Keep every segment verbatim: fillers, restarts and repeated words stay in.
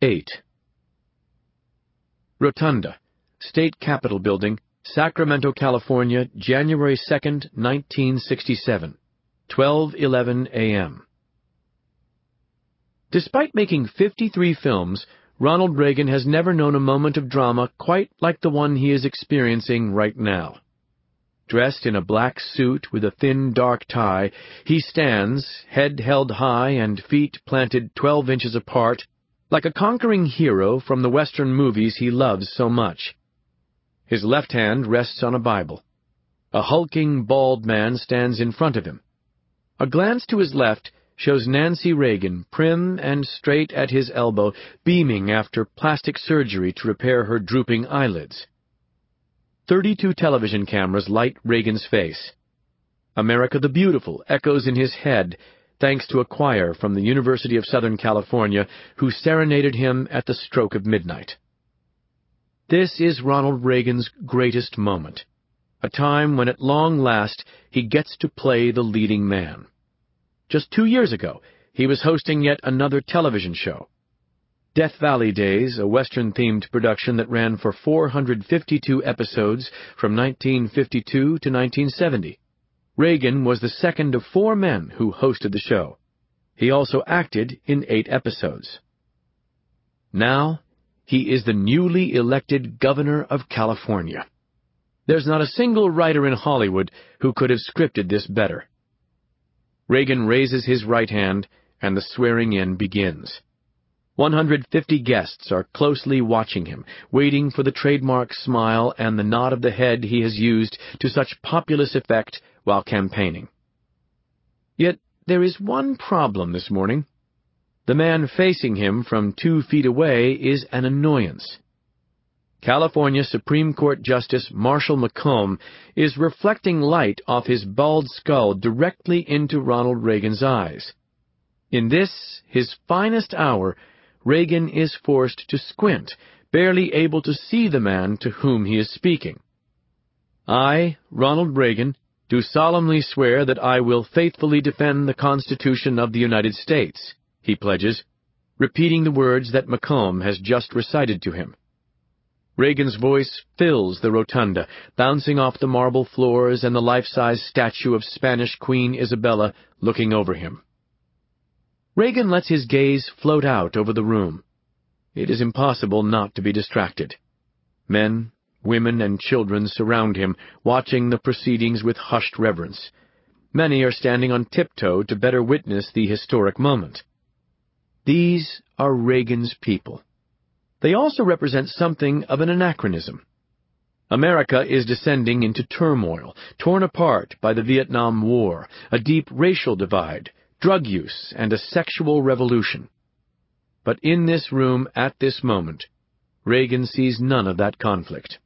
eight. Rotunda, State Capitol Building, Sacramento, California, January second, nineteen sixty-seven, twelve eleven a m Despite making fifty-three films, Ronald Reagan has never known a moment of drama quite like the one he is experiencing right now. Dressed in a black suit with a thin, dark tie, he stands, head held high and feet planted twelve inches apart, like a conquering hero from the Western movies he loves so much. His left hand rests on a Bible. A hulking, bald man stands in front of him. A glance to his left shows Nancy Reagan, prim and straight at his elbow, beaming after plastic surgery to repair her drooping eyelids. Thirty-two television cameras light Reagan's face. America the Beautiful echoes in his head, thanks to a choir from the University of Southern California who serenaded him at the stroke of midnight. This is Ronald Reagan's greatest moment, a time when at long last he gets to play the leading man. Just two years ago, he was hosting yet another television show. Death Valley Days, a Western-themed production that ran for four hundred fifty-two episodes from nineteen fifty-two to nineteen seventy. Reagan was the second of four men who hosted the show. He also acted in eight episodes. Now, he is the newly elected governor of California. There's not a single writer in Hollywood who could have scripted this better. Reagan raises his right hand, and the swearing-in begins. one hundred fifty guests are closely watching him, waiting for the trademark smile and the nod of the head he has used to such populous effect while campaigning. Yet there is one problem this morning. The man facing him from two feet away is an annoyance. California Supreme Court Justice Marshall McComb is reflecting light off his bald skull directly into Ronald Reagan's eyes. In this, his finest hour, Reagan is forced to squint, barely able to see the man to whom he is speaking. I, Ronald Reagan, do solemnly swear that I will faithfully defend the Constitution of the United States, he pledges, repeating the words that McComb has just recited to him. Reagan's voice fills the rotunda, bouncing off the marble floors and the life-size statue of Spanish Queen Isabella looking over him. Reagan lets his gaze float out over the room. It is impossible not to be distracted. Men, women, and children surround him, watching the proceedings with hushed reverence. Many are standing on tiptoe to better witness the historic moment. These are Reagan's people. They also represent something of an anachronism. America is descending into turmoil, torn apart by the Vietnam War, a deep racial divide, drug use, and a sexual revolution. But in this room at this moment, Reagan sees none of that conflict.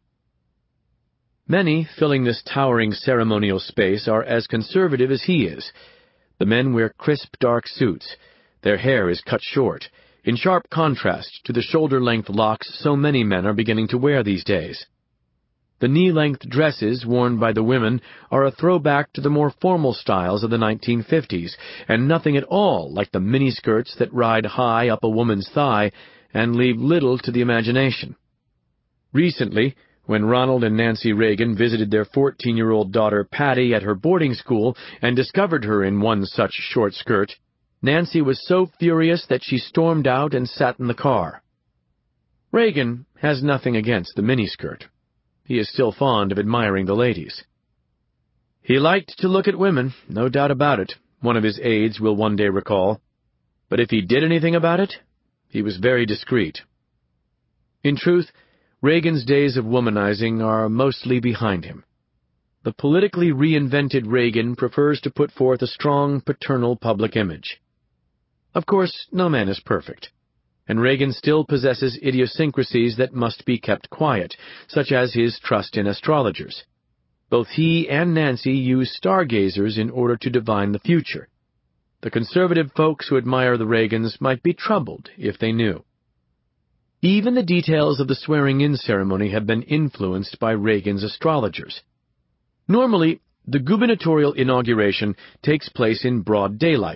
Many filling this towering ceremonial space are as conservative as he is. The men wear crisp dark suits. Their hair is cut short, in sharp contrast to the shoulder-length locks so many men are beginning to wear these days. The knee-length dresses worn by the women are a throwback to the more formal styles of the nineteen fifties, and nothing at all like the miniskirts that ride high up a woman's thigh and leave little to the imagination. Recently, when Ronald and Nancy Reagan visited their fourteen-year-old daughter Patty at her boarding school and discovered her in one such short skirt, Nancy was so furious that she stormed out and sat in the car. Reagan has nothing against the miniskirt. He is still fond of admiring the ladies. He liked to look at women, no doubt about it, one of his aides will one day recall. But if he did anything about it, he was very discreet. In truth, Reagan's days of womanizing are mostly behind him. The politically reinvented Reagan prefers to put forth a strong paternal public image. Of course, no man is perfect, and Reagan still possesses idiosyncrasies that must be kept quiet, such as his trust in astrologers. Both he and Nancy use stargazers in order to divine the future. The conservative folks who admire the Reagans might be troubled if they knew. Even the details of the swearing-in ceremony have been influenced by Reagan's astrologers. Normally, the gubernatorial inauguration takes place in broad daylight,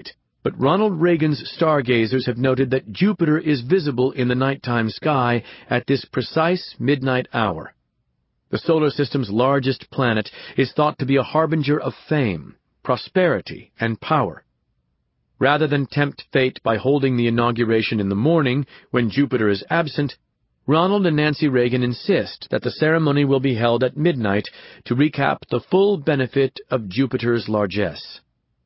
But Ronald Reagan's stargazers have noted that Jupiter is visible in the nighttime sky at this precise midnight hour. The solar system's largest planet is thought to be a harbinger of fame, prosperity, and power. Rather than tempt fate by holding the inauguration in the morning, when Jupiter is absent, Ronald and Nancy Reagan insist that the ceremony will be held at midnight to recap the full benefit of Jupiter's largesse.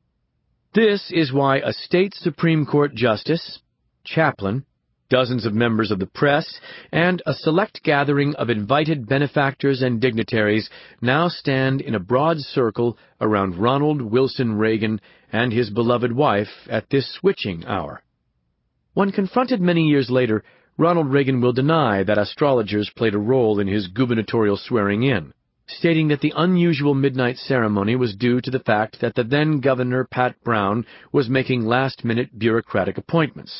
This is why a state Supreme Court justice, chaplain, dozens of members of the press, and a select gathering of invited benefactors and dignitaries now stand in a broad circle around Ronald Wilson Reagan and his beloved wife at this switching hour. When confronted many years later, Ronald Reagan will deny that astrologers played a role in his gubernatorial swearing-in, stating that the unusual midnight ceremony was due to the fact that the then-Governor Pat Brown was making last-minute bureaucratic appointments.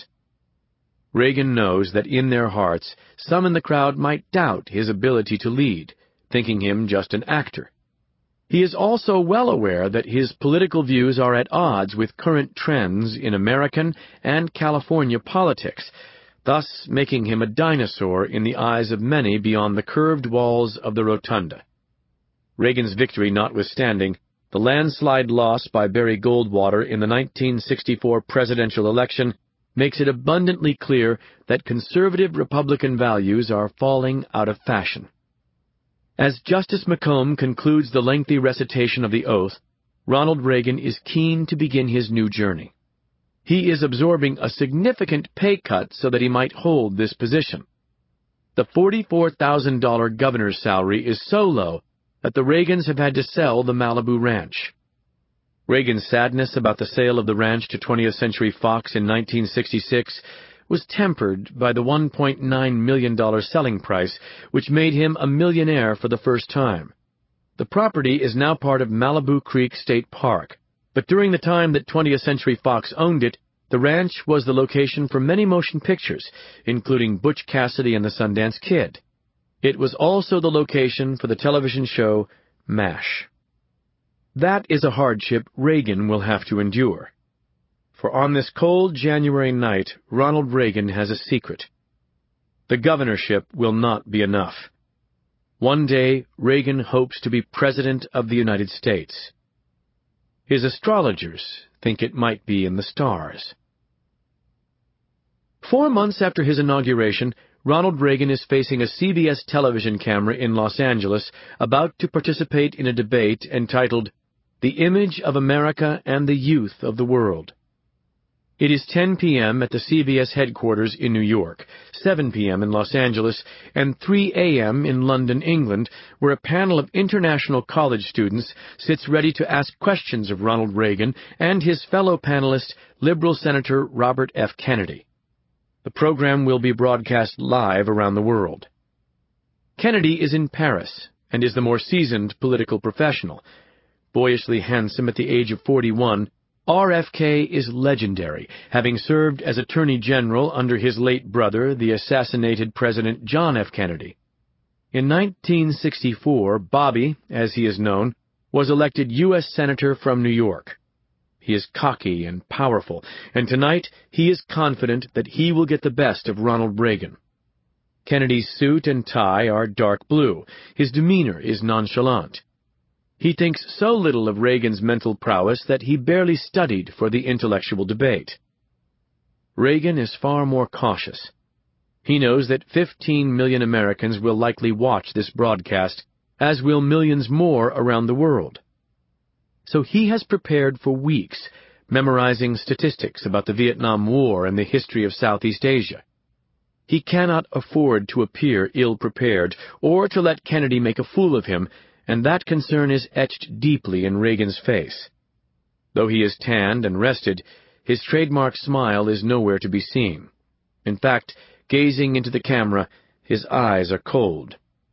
Reagan knows that in their hearts, some in the crowd might doubt his ability to lead, thinking him just an actor. He is also well aware that his political views are at odds with current trends in American and California politics, thus making him a dinosaur in the eyes of many beyond the curved walls of the rotunda. Reagan's victory notwithstanding, the landslide loss by Barry Goldwater in the nineteen sixty-four presidential election makes it abundantly clear that conservative Republican values are falling out of fashion. As Justice McComb concludes the lengthy recitation of the oath, Ronald Reagan is keen to begin his new journey. He is absorbing a significant pay cut so that he might hold this position. The forty-four thousand dollars governor's salary is so low that the Reagans have had to sell the Malibu ranch. Reagan's sadness about the sale of the ranch to twentieth Century Fox in nineteen sixty-six was tempered by the one point nine million dollars selling price, which made him a millionaire for the first time. The property is now part of Malibu Creek State Park, but during the time that twentieth Century Fox owned it, the ranch was the location for many motion pictures, including Butch Cassidy and the Sundance Kid. It was also the location for the television show MASH. That is a hardship Reagan will have to endure. For on this cold January night, Ronald Reagan has a secret. The governorship will not be enough. One day, Reagan hopes to be President of the United States. His astrologers think it might be in the stars. Four months after his inauguration, Ronald Reagan is facing a C B S television camera in Los Angeles about to participate in a debate entitled The Image of America and the Youth of the World. It is ten p.m. at the C B S headquarters in New York, seven p.m. in Los Angeles, and three a.m. in London, England, where a panel of international college students sits ready to ask questions of Ronald Reagan and his fellow panelist, Liberal Senator Robert F. Kennedy. The program will be broadcast live around the world. Kennedy is in Paris and is the more seasoned political professional. Boyishly handsome at the age of forty-one, R F K is legendary, having served as Attorney General under his late brother, the assassinated President John F. Kennedy. In nineteen sixty-four, Bobby, as he is known, was elected U S Senator from New York. He is cocky and powerful, and tonight he is confident that he will get the best of Ronald Reagan. Kennedy's suit and tie are dark blue. His demeanor is nonchalant. He thinks so little of Reagan's mental prowess that he barely studied for the intellectual debate. Reagan is far more cautious. He knows that fifteen million Americans will likely watch this broadcast, as will millions more around the world. So he has prepared for weeks, memorizing statistics about the Vietnam War and the history of Southeast Asia. He cannot afford to appear ill-prepared or to let Kennedy make a fool of him, and that concern is etched deeply in Reagan's face. Though he is tanned and rested, his trademark smile is nowhere to be seen. In fact, gazing into the camera, his eyes are cold.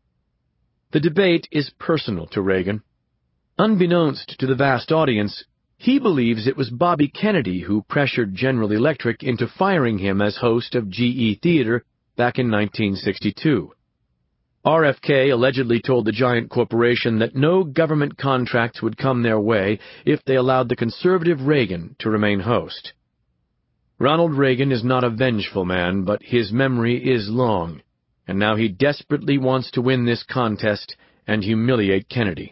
The debate is personal to Reagan. Unbeknownst to the vast audience, he believes it was Bobby Kennedy who pressured General Electric into firing him as host of G E Theater back in nineteen sixty-two. R F K allegedly told the giant corporation that no government contracts would come their way if they allowed the conservative Reagan to remain host. Ronald Reagan is not a vengeful man, but his memory is long, and now he desperately wants to win this contest and humiliate Kennedy.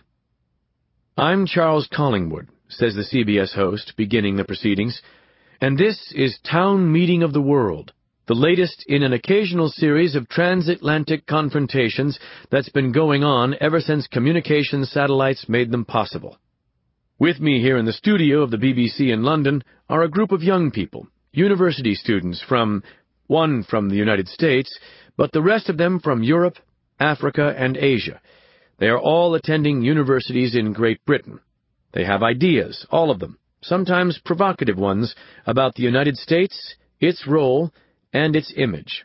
"I'm Charles Collingwood," says the C B S host, beginning the proceedings, "and this is Town Meeting of the World, the latest in an occasional series of transatlantic confrontations that's been going on ever since communication satellites made them possible. With me here in the studio of the B B C in London are a group of young people, university students from, one from the United States, but the rest of them from Europe, Africa, and Asia. They are all attending universities in Great Britain. They have ideas, all of them, sometimes provocative ones, about the United States, its role, and its image."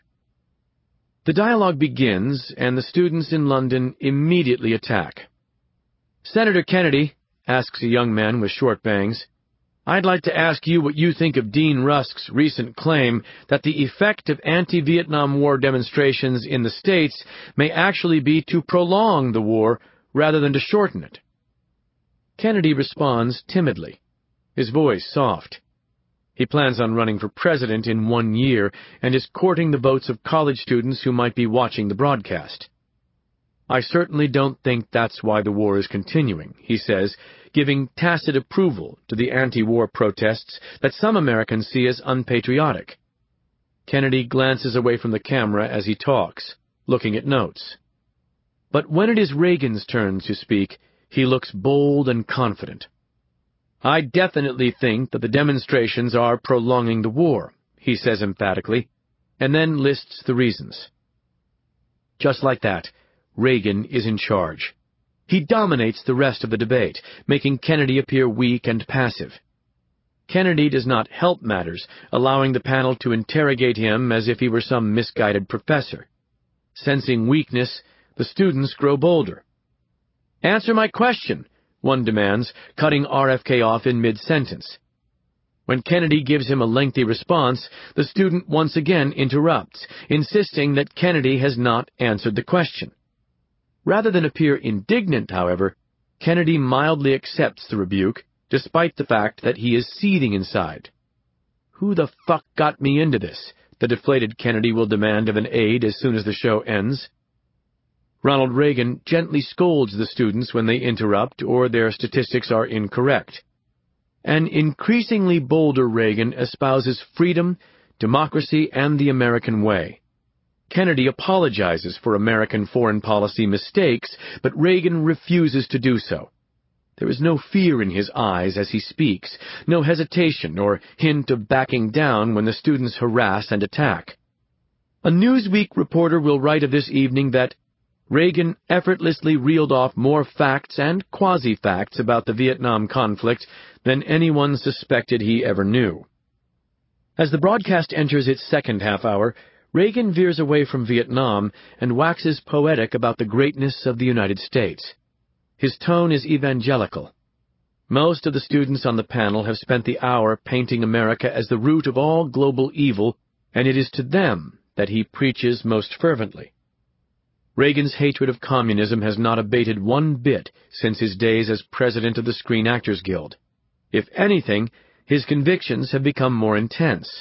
The dialogue begins, and the students in London immediately attack. "Senator Kennedy," asks a young man with short bangs, "I'd like to ask you what you think of Dean Rusk's recent claim that the effect of anti-Vietnam War demonstrations in the States may actually be to prolong the war rather than to shorten it." Kennedy responds timidly, his voice soft. He plans on running for president in one year and is courting the votes of college students who might be watching the broadcast. "I certainly don't think that's why the war is continuing," he says, giving tacit approval to the anti-war protests that some Americans see as unpatriotic. Kennedy glances away from the camera as he talks, looking at notes. But when it is Reagan's turn to speak, he looks bold and confident. "I definitely think that the demonstrations are prolonging the war," he says emphatically, and then lists the reasons. Just like that, Reagan is in charge. He dominates the rest of the debate, making Kennedy appear weak and passive. Kennedy does not help matters, allowing the panel to interrogate him as if he were some misguided professor. Sensing weakness, the students grow bolder. "Answer my question," one demands, cutting R F K off in mid-sentence. When Kennedy gives him a lengthy response, the student once again interrupts, insisting that Kennedy has not answered the question. Rather than appear indignant, however, Kennedy mildly accepts the rebuke, despite the fact that he is seething inside. "Who the fuck got me into this?" the deflated Kennedy will demand of an aide as soon as the show ends. Ronald Reagan gently scolds the students when they interrupt or their statistics are incorrect. An increasingly bolder Reagan espouses freedom, democracy, and the American way. Kennedy apologizes for American foreign policy mistakes, but Reagan refuses to do so. There is no fear in his eyes as he speaks, no hesitation or hint of backing down when the students harass and attack. A Newsweek reporter will write of this evening that Reagan effortlessly reeled off more facts and quasi-facts about the Vietnam conflict than anyone suspected he ever knew. As the broadcast enters its second half hour, Reagan veers away from Vietnam and waxes poetic about the greatness of the United States. His tone is evangelical. Most of the students on the panel have spent the hour painting America as the root of all global evil, and it is to them that he preaches most fervently. Reagan's hatred of communism has not abated one bit since his days as president of the Screen Actors Guild. If anything, his convictions have become more intense.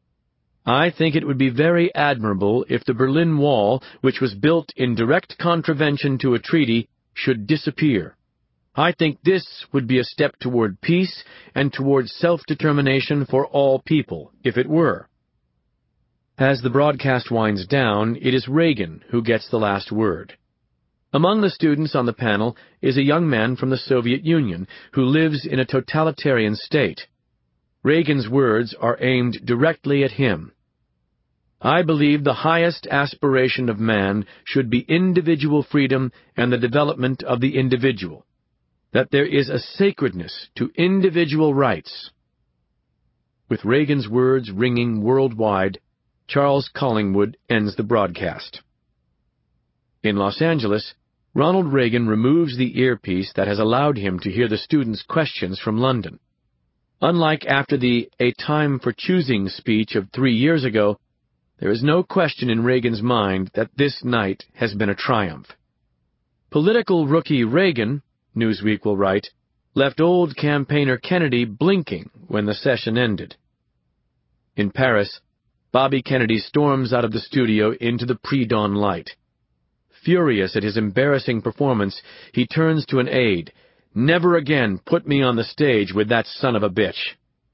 "I think it would be very admirable if the Berlin Wall, which was built in direct contravention to a treaty, should disappear. I think this would be a step toward peace and toward self-determination for all people, if it were." As the broadcast winds down, it is Reagan who gets the last word. Among the students on the panel is a young man from the Soviet Union who lives in a totalitarian state. Reagan's words are aimed directly at him. "I believe the highest aspiration of man should be individual freedom and the development of the individual. That there is a sacredness to individual rights." With Reagan's words ringing worldwide, Charles Collingwood ends the broadcast. In Los Angeles, Ronald Reagan removes the earpiece that has allowed him to hear the students' questions from London. Unlike after the "A Time for Choosing" speech of three years ago, there is no question in Reagan's mind that this night has been a triumph. Political rookie Reagan, Newsweek will write, left old campaigner Kennedy blinking when the session ended. In Paris, Bobby Kennedy storms out of the studio into the pre-dawn light. Furious at his embarrassing performance, he turns to an aide. "Never again put me on the stage with that son of a bitch."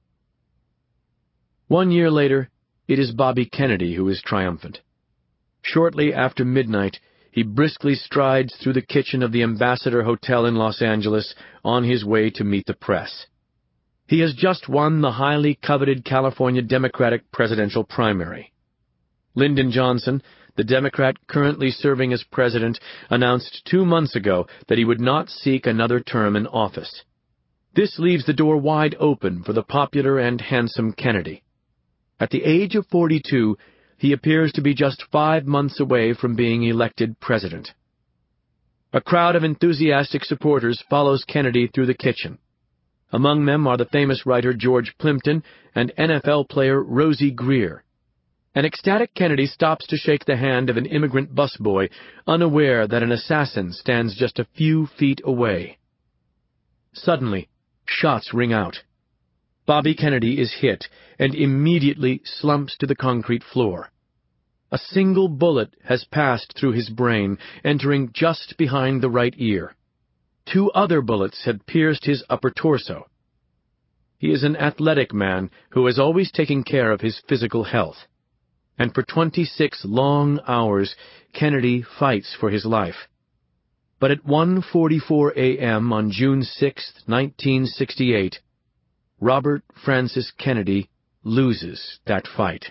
One year later, it is Bobby Kennedy who is triumphant. Shortly after midnight, he briskly strides through the kitchen of the Ambassador Hotel in Los Angeles on his way to meet the press. He has just won the highly coveted California Democratic presidential primary. Lyndon Johnson, the Democrat currently serving as president, announced two months ago that he would not seek another term in office. This leaves the door wide open for the popular and handsome Kennedy. At the age of forty-two, he appears to be just five months away from being elected president. A crowd of enthusiastic supporters follows Kennedy through the kitchen. Among them are the famous writer George Plimpton and N F L player Rosie Greer. An ecstatic Kennedy stops to shake the hand of an immigrant busboy, unaware that an assassin stands just a few feet away. Suddenly, shots ring out. Bobby Kennedy is hit and immediately slumps to the concrete floor. A single bullet has passed through his brain, entering just behind the right ear. Two other bullets had pierced his upper torso. He is an athletic man who has always taken care of his physical health. And for twenty-six long hours, Kennedy fights for his life. But at one forty-four a m on June sixth, nineteen sixty-eight, Robert Francis Kennedy loses that fight.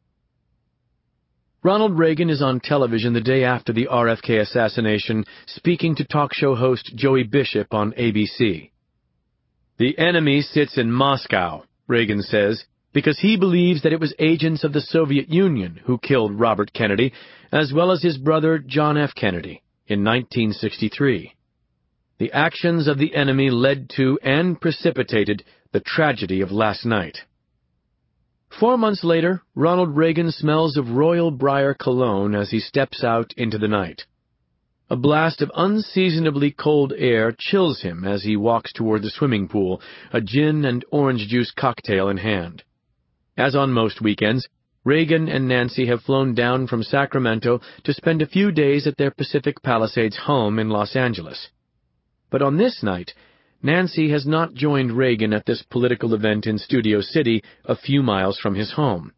Ronald Reagan is on television the day after the R F K assassination, speaking to talk show host Joey Bishop on A B C. "The enemy sits in Moscow," Reagan says, because he believes that it was agents of the Soviet Union who killed Robert Kennedy, as well as his brother John F. Kennedy, in nineteen sixty-three. The actions of the enemy led to and precipitated the tragedy of last night. Four months later, Ronald Reagan smells of Royal Briar cologne as he steps out into the night. A blast of unseasonably cold air chills him as he walks toward the swimming pool, a gin and orange juice cocktail in hand. As on most weekends, Reagan and Nancy have flown down from Sacramento to spend a few days at their Pacific Palisades home in Los Angeles. But on this night, Nancy has not joined Reagan at this political event in Studio City, a few miles from his home.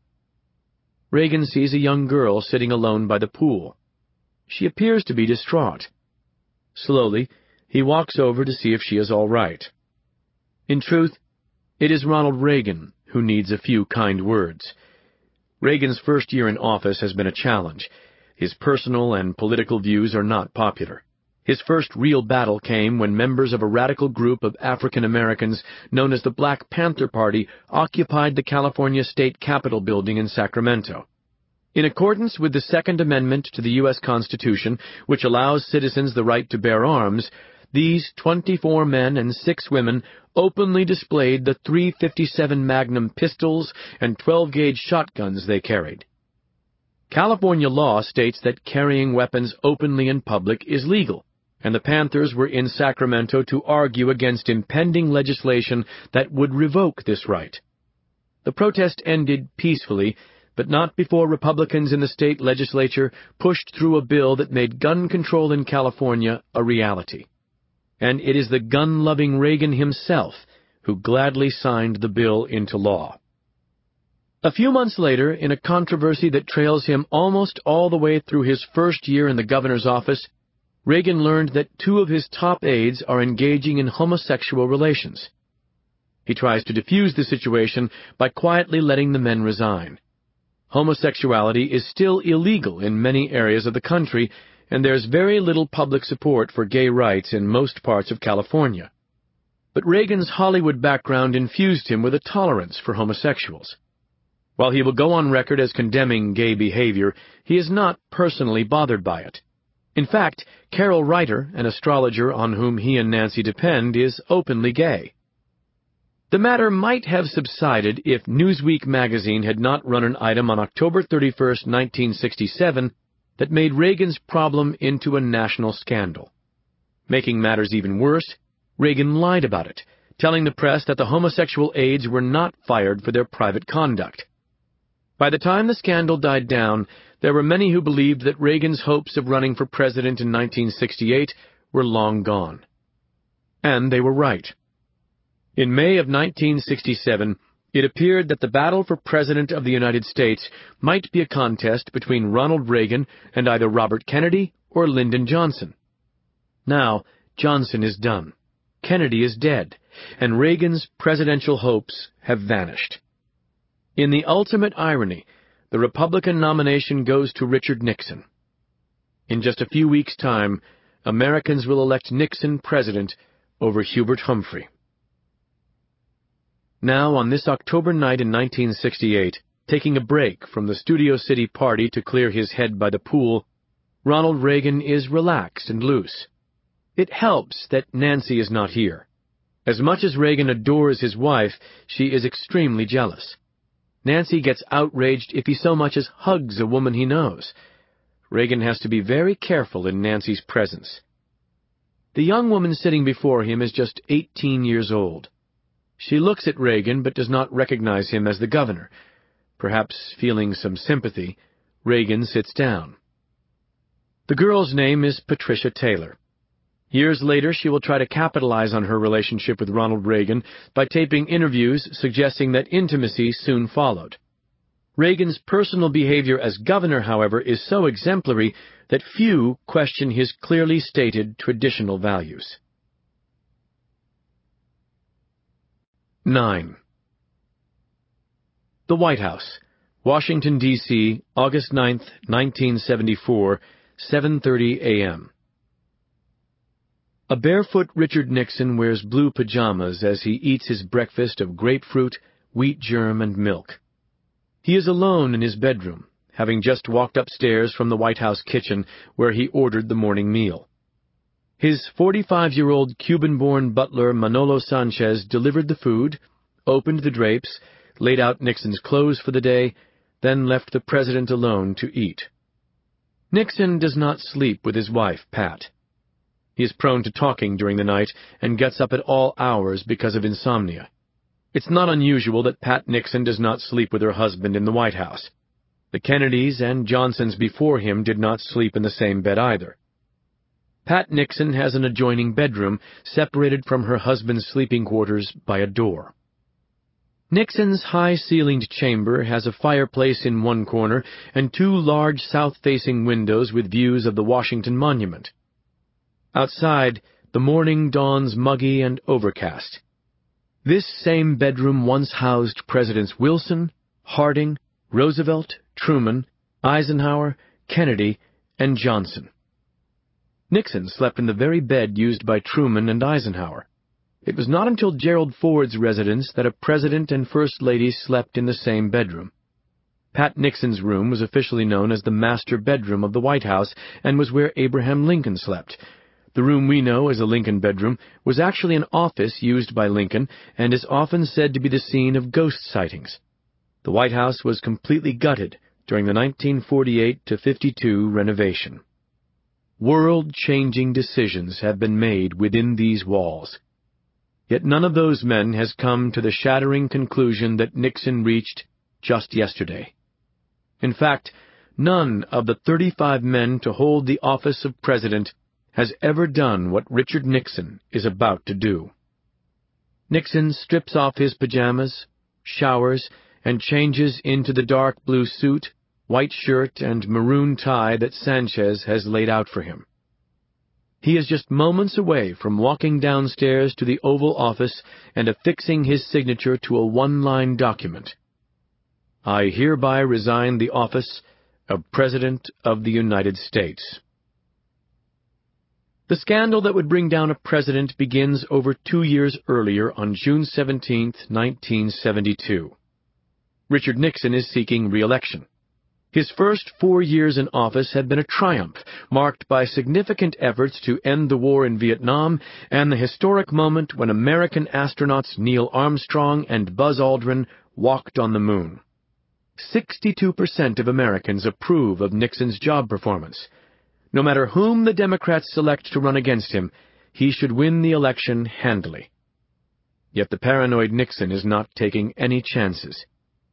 Reagan sees a young girl sitting alone by the pool. She appears to be distraught. Slowly, he walks over to see if she is all right. In truth, it is Ronald Reagan who needs a few kind words. Reagan's first year in office has been a challenge. His personal and political views are not popular. His first real battle came when members of a radical group of African Americans known as the Black Panther Party occupied the California State Capitol building in Sacramento. In accordance with the Second Amendment to the U S Constitution, which allows citizens the right to bear arms, these twenty-four men and six women openly displayed the three fifty-seven Magnum pistols and twelve gauge shotguns they carried. California law states that carrying weapons openly in public is legal, and the Panthers were in Sacramento to argue against impending legislation that would revoke this right. The protest ended peacefully, but not before Republicans in the state legislature pushed through a bill that made gun control in California a reality. And it is the gun-loving Reagan himself who gladly signed the bill into law. A few months later, in a controversy that trails him almost all the way through his first year in the governor's office, Reagan learned that two of his top aides are engaging in homosexual relations. He tries to defuse the situation by quietly letting the men resign. Homosexuality is still illegal in many areas of the country, and there's very little public support for gay rights in most parts of California. But Reagan's Hollywood background infused him with a tolerance for homosexuals. While he will go on record as condemning gay behavior, he is not personally bothered by it. In fact, Carol Reiter, an astrologer on whom he and Nancy depend, is openly gay. The matter might have subsided if Newsweek magazine had not run an item on October thirty-first, nineteen sixty-seven, that made Reagan's problem into a national scandal. Making matters even worse, Reagan lied about it, telling the press that the homosexual aides were not fired for their private conduct. By the time the scandal died down, there were many who believed that Reagan's hopes of running for president in nineteen sixty-eight were long gone. And they were right. In May of nineteen sixty-seven, it appeared that the battle for President of the United States might be a contest between Ronald Reagan and either Robert Kennedy or Lyndon Johnson. Now, Johnson is done, Kennedy is dead, and Reagan's presidential hopes have vanished. In the ultimate irony, the Republican nomination goes to Richard Nixon. In just a few weeks' time, Americans will elect Nixon president over Hubert Humphrey. Now, on this October night in nineteen sixty-eight, taking a break from the Studio City party to clear his head by the pool, Ronald Reagan is relaxed and loose. It helps that Nancy is not here. As much as Reagan adores his wife, she is extremely jealous. Nancy gets outraged if he so much as hugs a woman he knows. Reagan has to be very careful in Nancy's presence. The young woman sitting before him is just eighteen years old. She looks at Reagan but does not recognize him as the governor. Perhaps feeling some sympathy, Reagan sits down. The girl's name is Patricia Taylor. Years later, she will try to capitalize on her relationship with Ronald Reagan by taping interviews suggesting that intimacy soon followed. Reagan's personal behavior as governor, however, is so exemplary that few question his clearly stated traditional values. nine. The White House, Washington, D C, August ninth, nineteen seventy-four, seven thirty a m A barefoot Richard Nixon wears blue pajamas as he eats his breakfast of grapefruit, wheat germ, and milk. He is alone in his bedroom, having just walked upstairs from the White House kitchen where he ordered the morning meal. His forty-five-year-old Cuban-born butler Manolo Sanchez delivered the food, opened the drapes, laid out Nixon's clothes for the day, then left the president alone to eat. Nixon does not sleep with his wife, Pat. He is prone to talking during the night and gets up at all hours because of insomnia. It's not unusual that Pat Nixon does not sleep with her husband in the White House. The Kennedys and Johnsons before him did not sleep in the same bed either. Pat Nixon has an adjoining bedroom separated from her husband's sleeping quarters by a door. Nixon's high-ceilinged chamber has a fireplace in one corner and two large south-facing windows with views of the Washington Monument. Outside, the morning dawns muggy and overcast. This same bedroom once housed Presidents Wilson, Harding, Roosevelt, Truman, Eisenhower, Kennedy, and Johnson. Nixon slept in the very bed used by Truman and Eisenhower. It was not until Gerald Ford's residence that a president and first lady slept in the same bedroom. Pat Nixon's room was officially known as the master bedroom of the White House and was where Abraham Lincoln slept. The room we know as a Lincoln bedroom was actually an office used by Lincoln and is often said to be the scene of ghost sightings. The White House was completely gutted during the nineteen forty-eight to fifty-two renovation. World-changing decisions have been made within these walls. Yet none of those men has come to the shattering conclusion that Nixon reached just yesterday. In fact, none of the thirty-five men to hold the office of president has ever done what Richard Nixon is about to do. Nixon strips off his pajamas, showers, and changes into the dark blue suit, white shirt, and maroon tie that Sanchez has laid out for him. He is just moments away from walking downstairs to the Oval Office and affixing his signature to a one-line document. I hereby resign the office of President of the United States. The scandal that would bring down a president begins over two years earlier on June seventeenth, nineteen seventy-two. Richard Nixon is seeking re-election. His first four years in office had been a triumph, marked by significant efforts to end the war in Vietnam and the historic moment when American astronauts Neil Armstrong and Buzz Aldrin walked on the moon. sixty-two percent of Americans approve of Nixon's job performance. No matter whom the Democrats select to run against him, he should win the election handily. Yet the paranoid Nixon is not taking any chances.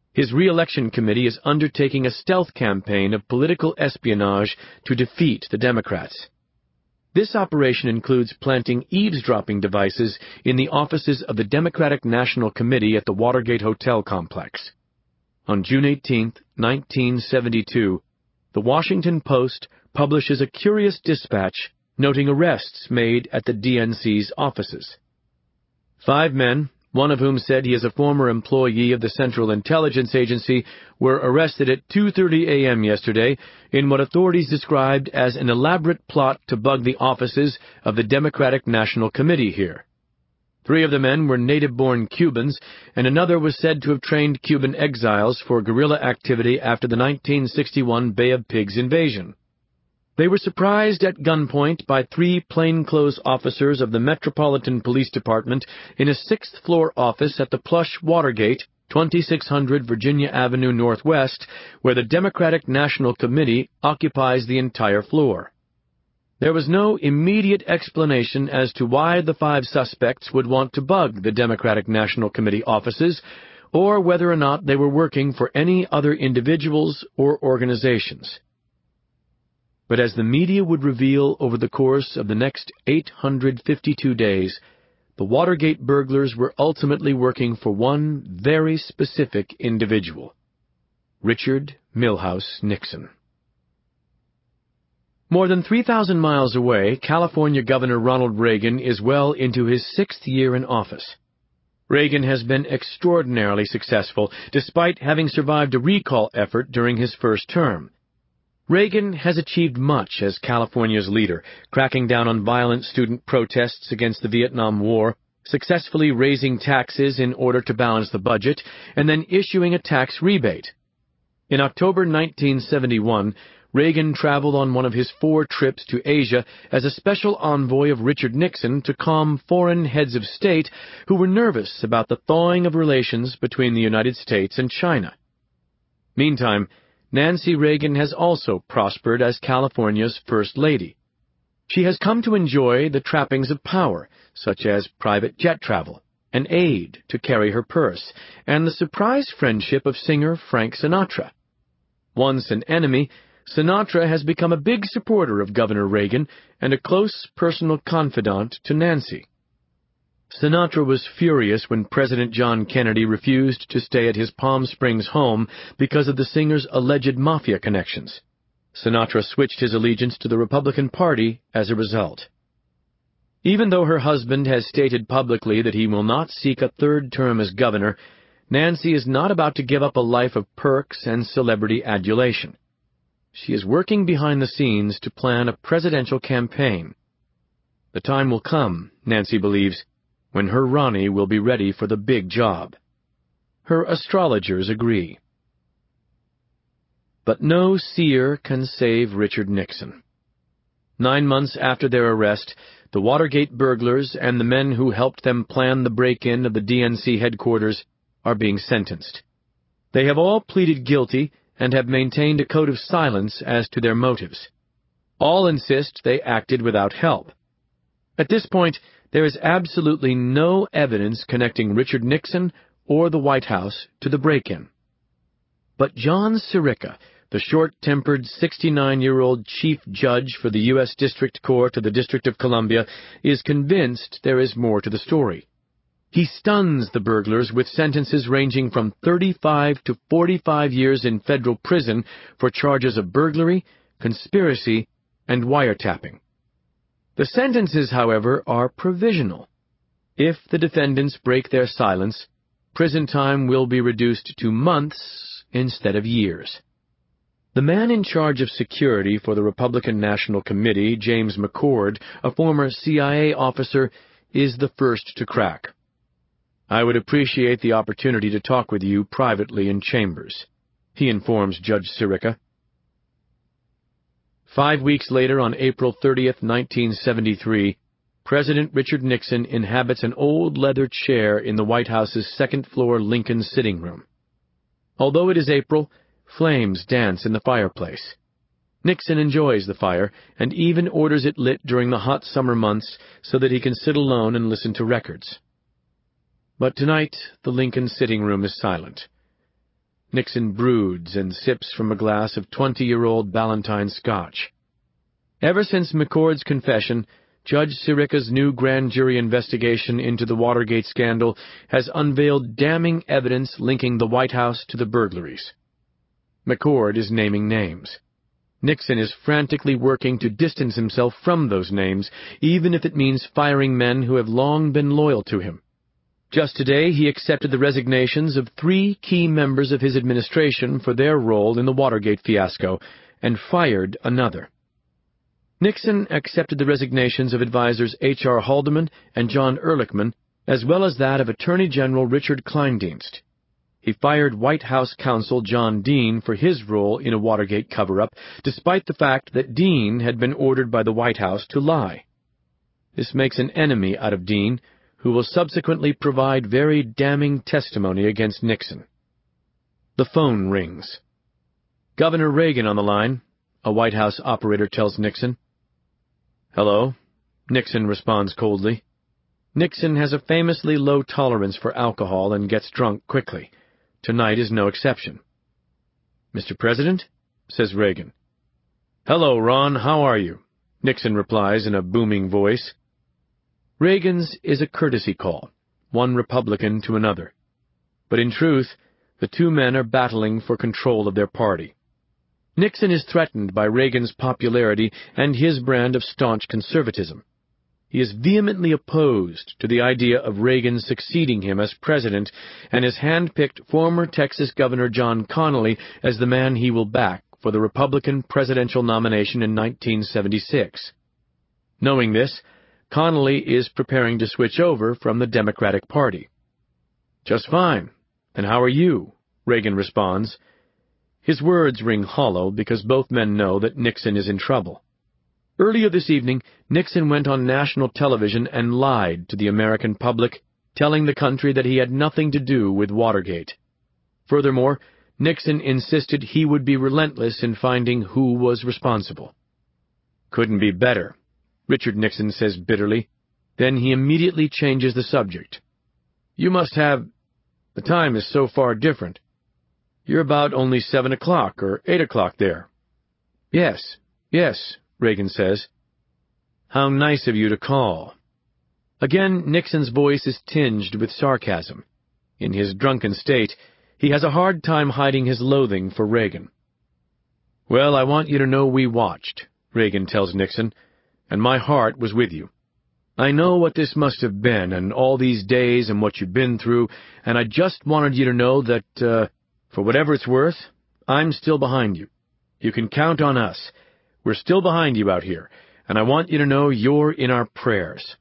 His re-election committee is undertaking a stealth campaign of political espionage to defeat the Democrats. This operation includes planting eavesdropping devices in the offices of the Democratic National Committee at the Watergate Hotel complex. On June eighteenth, nineteen seventy-two, the Washington Post publishes a curious dispatch noting arrests made at the D N C's offices. Five men, one of whom said he is a former employee of the Central Intelligence Agency, were arrested at two thirty a m yesterday in what authorities described as an elaborate plot to bug the offices of the Democratic National Committee here. Three of the men were native-born Cubans, and another was said to have trained Cuban exiles for guerrilla activity after the nineteen sixty-one Bay of Pigs invasion. They were surprised at gunpoint by three plainclothes officers of the Metropolitan Police Department in a sixth-floor office at the plush Watergate, twenty-six hundred Virginia Avenue Northwest, where the Democratic National Committee occupies the entire floor. There was no immediate explanation as to why the five suspects would want to bug the Democratic National Committee offices, or whether or not they were working for any other individuals or organizations. But as the media would reveal over the course of the next eight hundred fifty-two days, the Watergate burglars were ultimately working for one very specific individual: Richard Milhous Nixon. More than three thousand miles away, California Governor Ronald Reagan is well into his sixth year in office. Reagan has been extraordinarily successful, despite having survived a recall effort during his first term. Reagan has achieved much as California's leader, cracking down on violent student protests against the Vietnam War, successfully raising taxes in order to balance the budget, and then issuing a tax rebate. In October nineteen seventy-one, Reagan traveled on one of his four trips to Asia as a special envoy of Richard Nixon to calm foreign heads of state who were nervous about the thawing of relations between the United States and China. Meantime, Nancy Reagan has also prospered as California's First Lady. She has come to enjoy the trappings of power, such as private jet travel, an aide to carry her purse, and the surprise friendship of singer Frank Sinatra. Once an enemy, Sinatra has become a big supporter of Governor Reagan and a close personal confidant to Nancy. Sinatra was furious when President John Kennedy refused to stay at his Palm Springs home because of the singer's alleged mafia connections. Sinatra switched his allegiance to the Republican Party as a result. Even though her husband has stated publicly that he will not seek a third term as governor, Nancy is not about to give up a life of perks and celebrity adulation. She is working behind the scenes to plan a presidential campaign. The time will come, Nancy believes, when her Ronnie will be ready for the big job. Her astrologers agree. But no seer can save Richard Nixon. Nine months after their arrest, the Watergate burglars and the men who helped them plan the break-in of the D N C headquarters are being sentenced. They have all pleaded guilty and have maintained a code of silence as to their motives. All insist they acted without help. At this point, there is absolutely no evidence connecting Richard Nixon or the White House to the break-in. But John Sirica, the short-tempered sixty-nine-year-old chief judge for the U S District Court of the District of Columbia, is convinced there is more to the story. He stuns the burglars with sentences ranging from thirty-five to forty-five years in federal prison for charges of burglary, conspiracy, and wiretapping. The sentences, however, are provisional. If the defendants break their silence, prison time will be reduced to months instead of years. The man in charge of security for the Republican National Committee, James McCord, a former C I A officer, is the first to crack. "I would appreciate the opportunity to talk with you privately in chambers," he informs Judge Sirica. Five weeks later, on April thirtieth, nineteen seventy-three, President Richard Nixon inhabits an old leather chair in the White House's second-floor Lincoln sitting room. Although it is April, flames dance in the fireplace. Nixon enjoys the fire and even orders it lit during the hot summer months so that he can sit alone and listen to records. But tonight, the Lincoln sitting room is silent. Nixon broods and sips from a glass of twenty-year-old Ballantine Scotch. Ever since McCord's confession, Judge Sirica's new grand jury investigation into the Watergate scandal has unveiled damning evidence linking the White House to the burglaries. McCord is naming names. Nixon is frantically working to distance himself from those names, even if it means firing men who have long been loyal to him. Just today, he accepted the resignations of three key members of his administration for their role in the Watergate fiasco, and fired another. Nixon accepted the resignations of advisors H R Haldeman and John Ehrlichman, as well as that of Attorney General Richard Kleindienst. He fired White House counsel John Dean for his role in a Watergate cover-up, despite the fact that Dean had been ordered by the White House to lie. This makes an enemy out of Dean, who will subsequently provide very damning testimony against Nixon. The phone rings. "Governor Reagan on the line," a White House operator tells Nixon. "Hello," Nixon responds coldly. Nixon has a famously low tolerance for alcohol and gets drunk quickly. Tonight is no exception. "Mister President?" says Reagan. "Hello, Ron, how are you?" Nixon replies in a booming voice. Reagan's is a courtesy call, one Republican to another. But in truth, the two men are battling for control of their party. Nixon is threatened by Reagan's popularity and his brand of staunch conservatism. He is vehemently opposed to the idea of Reagan succeeding him as president, and has handpicked former Texas Governor John Connally as the man he will back for the Republican presidential nomination in nineteen seventy-six. Knowing this, Connally is preparing to switch over from the Democratic Party. "Just fine. And how are you?" Reagan responds. His words ring hollow because both men know that Nixon is in trouble. Earlier this evening, Nixon went on national television and lied to the American public, telling the country that he had nothing to do with Watergate. Furthermore, Nixon insisted he would be relentless in finding who was responsible. "Couldn't be better," Richard Nixon says bitterly. Then he immediately changes the subject. "You must have... the time is so far different. You're about only seven o'clock or eight o'clock there." "Yes, yes," Reagan says. "How nice of you to call." Again, Nixon's voice is tinged with sarcasm. In his drunken state, he has a hard time hiding his loathing for Reagan. "Well, I want you to know we watched," Reagan tells Nixon, "and my heart was with you. I know what this must have been, and all these days and what you've been through, and I just wanted you to know that, uh, for whatever it's worth, I'm still behind you. You can count on us. We're still behind you out here, and I want you to know you're in our prayers."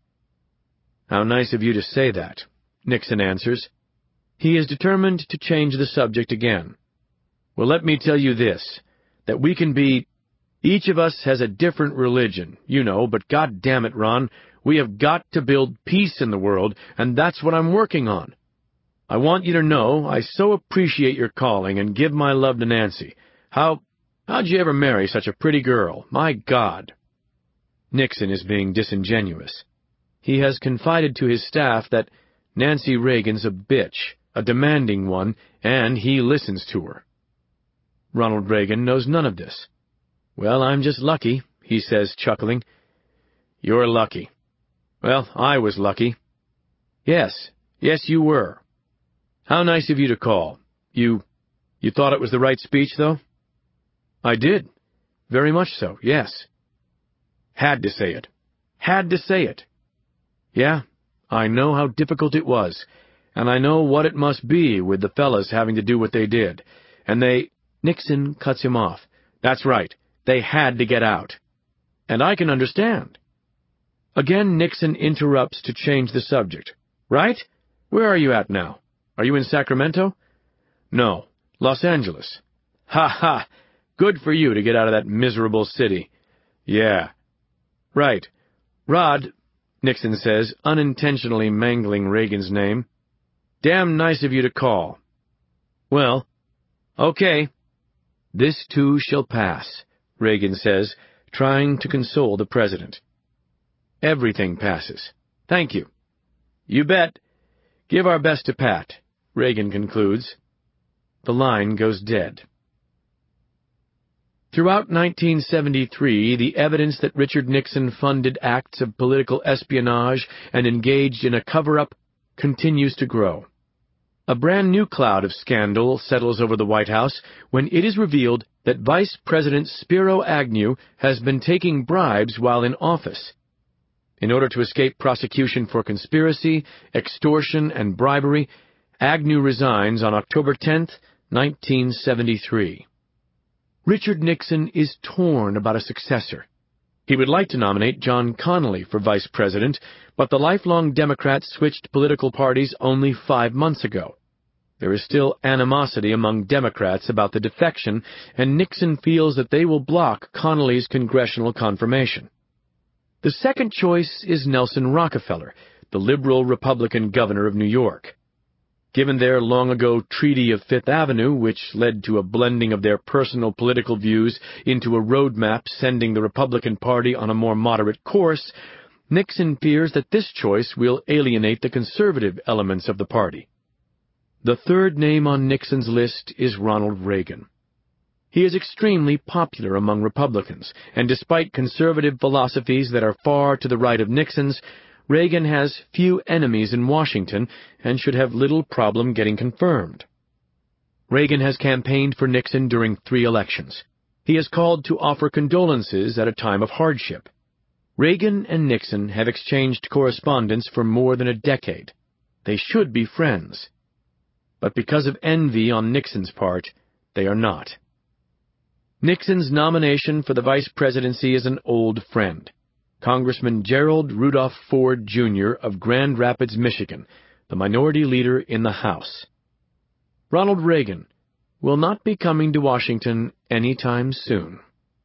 "How nice of you to say that," Nixon answers. He is determined to change the subject again. "Well, let me tell you this, that we can be... each of us has a different religion, you know, but God damn it, Ron, we have got to build peace in the world, and that's what I'm working on. I want you to know I so appreciate your calling, and give my love to Nancy. How... how'd you ever marry such a pretty girl? My God." Nixon is being disingenuous. He has confided to his staff that Nancy Reagan's a bitch, a demanding one, and he listens to her. Ronald Reagan knows none of this. "Well, I'm just lucky," he says, chuckling. "You're lucky. Well, I was lucky." "Yes, yes, you were. How nice of you to call. You, you thought it was the right speech, though?" "I did. Very much so, yes." "Had to say it. Had to say it." "Yeah, I know how difficult it was, and I know what it must be with the fellas having to do what they did. And they—" Nixon cuts him off. "That's right. They had to get out. And I can understand." Again, Nixon interrupts to change the subject. "Right? Where are you at now? Are you in Sacramento?" "No, Los Angeles." "Ha ha! Good for you to get out of that miserable city." "Yeah." "Right. Rod," Nixon says, unintentionally mangling Reagan's name, "damn nice of you to call." "Well, okay." "This too shall pass," Reagan says, trying to console the president. "Everything passes. Thank you." "You bet. Give our best to Pat," Reagan concludes. the line goes dead. Throughout nineteen seventy-three, the evidence that Richard Nixon funded acts of political espionage and engaged in a cover-up continues to grow. A brand new cloud of scandal settles over the White House when it is revealed that Vice President Spiro Agnew has been taking bribes while in office. In order to escape prosecution for conspiracy, extortion, and bribery, Agnew resigns on October tenth, nineteen seventy-three. Richard Nixon is torn about a successor. He would like to nominate John Connally for vice president, but the lifelong Democrat switched political parties only five months ago. There is still animosity among Democrats about the defection, and Nixon feels that they will block Connally's congressional confirmation. The second choice is Nelson Rockefeller, the liberal Republican governor of New York. Given their long-ago Treaty of Fifth Avenue, which led to a blending of their personal political views into a roadmap sending the Republican Party on a more moderate course, Nixon fears that this choice will alienate the conservative elements of the party. The third name on Nixon's list is Ronald Reagan. He is extremely popular among Republicans, and despite conservative philosophies that are far to the right of Nixon's, Reagan has few enemies in Washington and should have little problem getting confirmed. Reagan has campaigned for Nixon during three elections. He has called to offer condolences at a time of hardship. Reagan and Nixon have exchanged correspondence for more than a decade. They should be friends. But because of envy on Nixon's part, they are not. Nixon's nomination for the vice presidency is an old friend. Congressman Gerald Rudolph Ford, Junior of Grand Rapids, Michigan, the minority leader in the House. Ronald Reagan will not be coming to Washington anytime soon.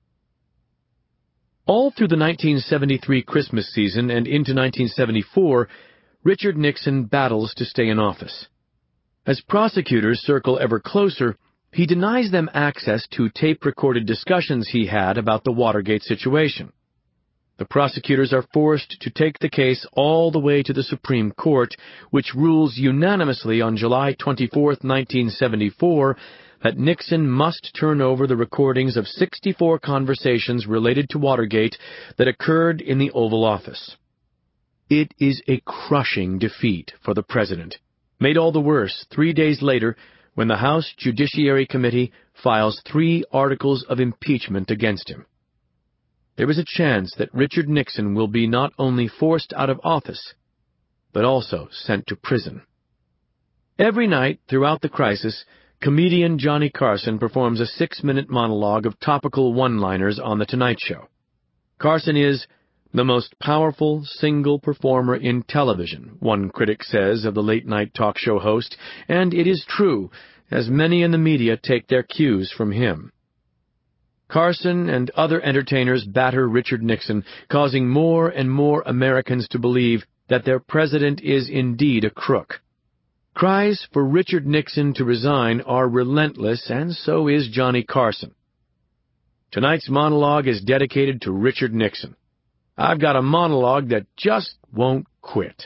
All through the nineteen seventy-three Christmas season and into nineteen seventy-four, Richard Nixon battles to stay in office. As prosecutors circle ever closer, he denies them access to tape-recorded discussions he had about the Watergate situation. The prosecutors are forced to take the case all the way to the Supreme Court, which rules unanimously on July twenty-fourth, nineteen seventy-four, that Nixon must turn over the recordings of sixty-four conversations related to Watergate that occurred in the Oval Office. It is a crushing defeat for the president, made all the worse three days later when the House Judiciary Committee files three articles of impeachment against him. There is a chance that Richard Nixon will be not only forced out of office, but also sent to prison. Every night throughout the crisis, comedian Johnny Carson performs a six-minute monologue of topical one-liners on The Tonight Show. Carson is the most powerful single performer in television, one critic says of the late-night talk show host, and it is true, as many in the media take their cues from him. Carson and other entertainers batter Richard Nixon, causing more and more Americans to believe that their president is indeed a crook. Cries for Richard Nixon to resign are relentless, and so is Johnny Carson. Tonight's monologue is dedicated to Richard Nixon. I've got a monologue that just won't quit.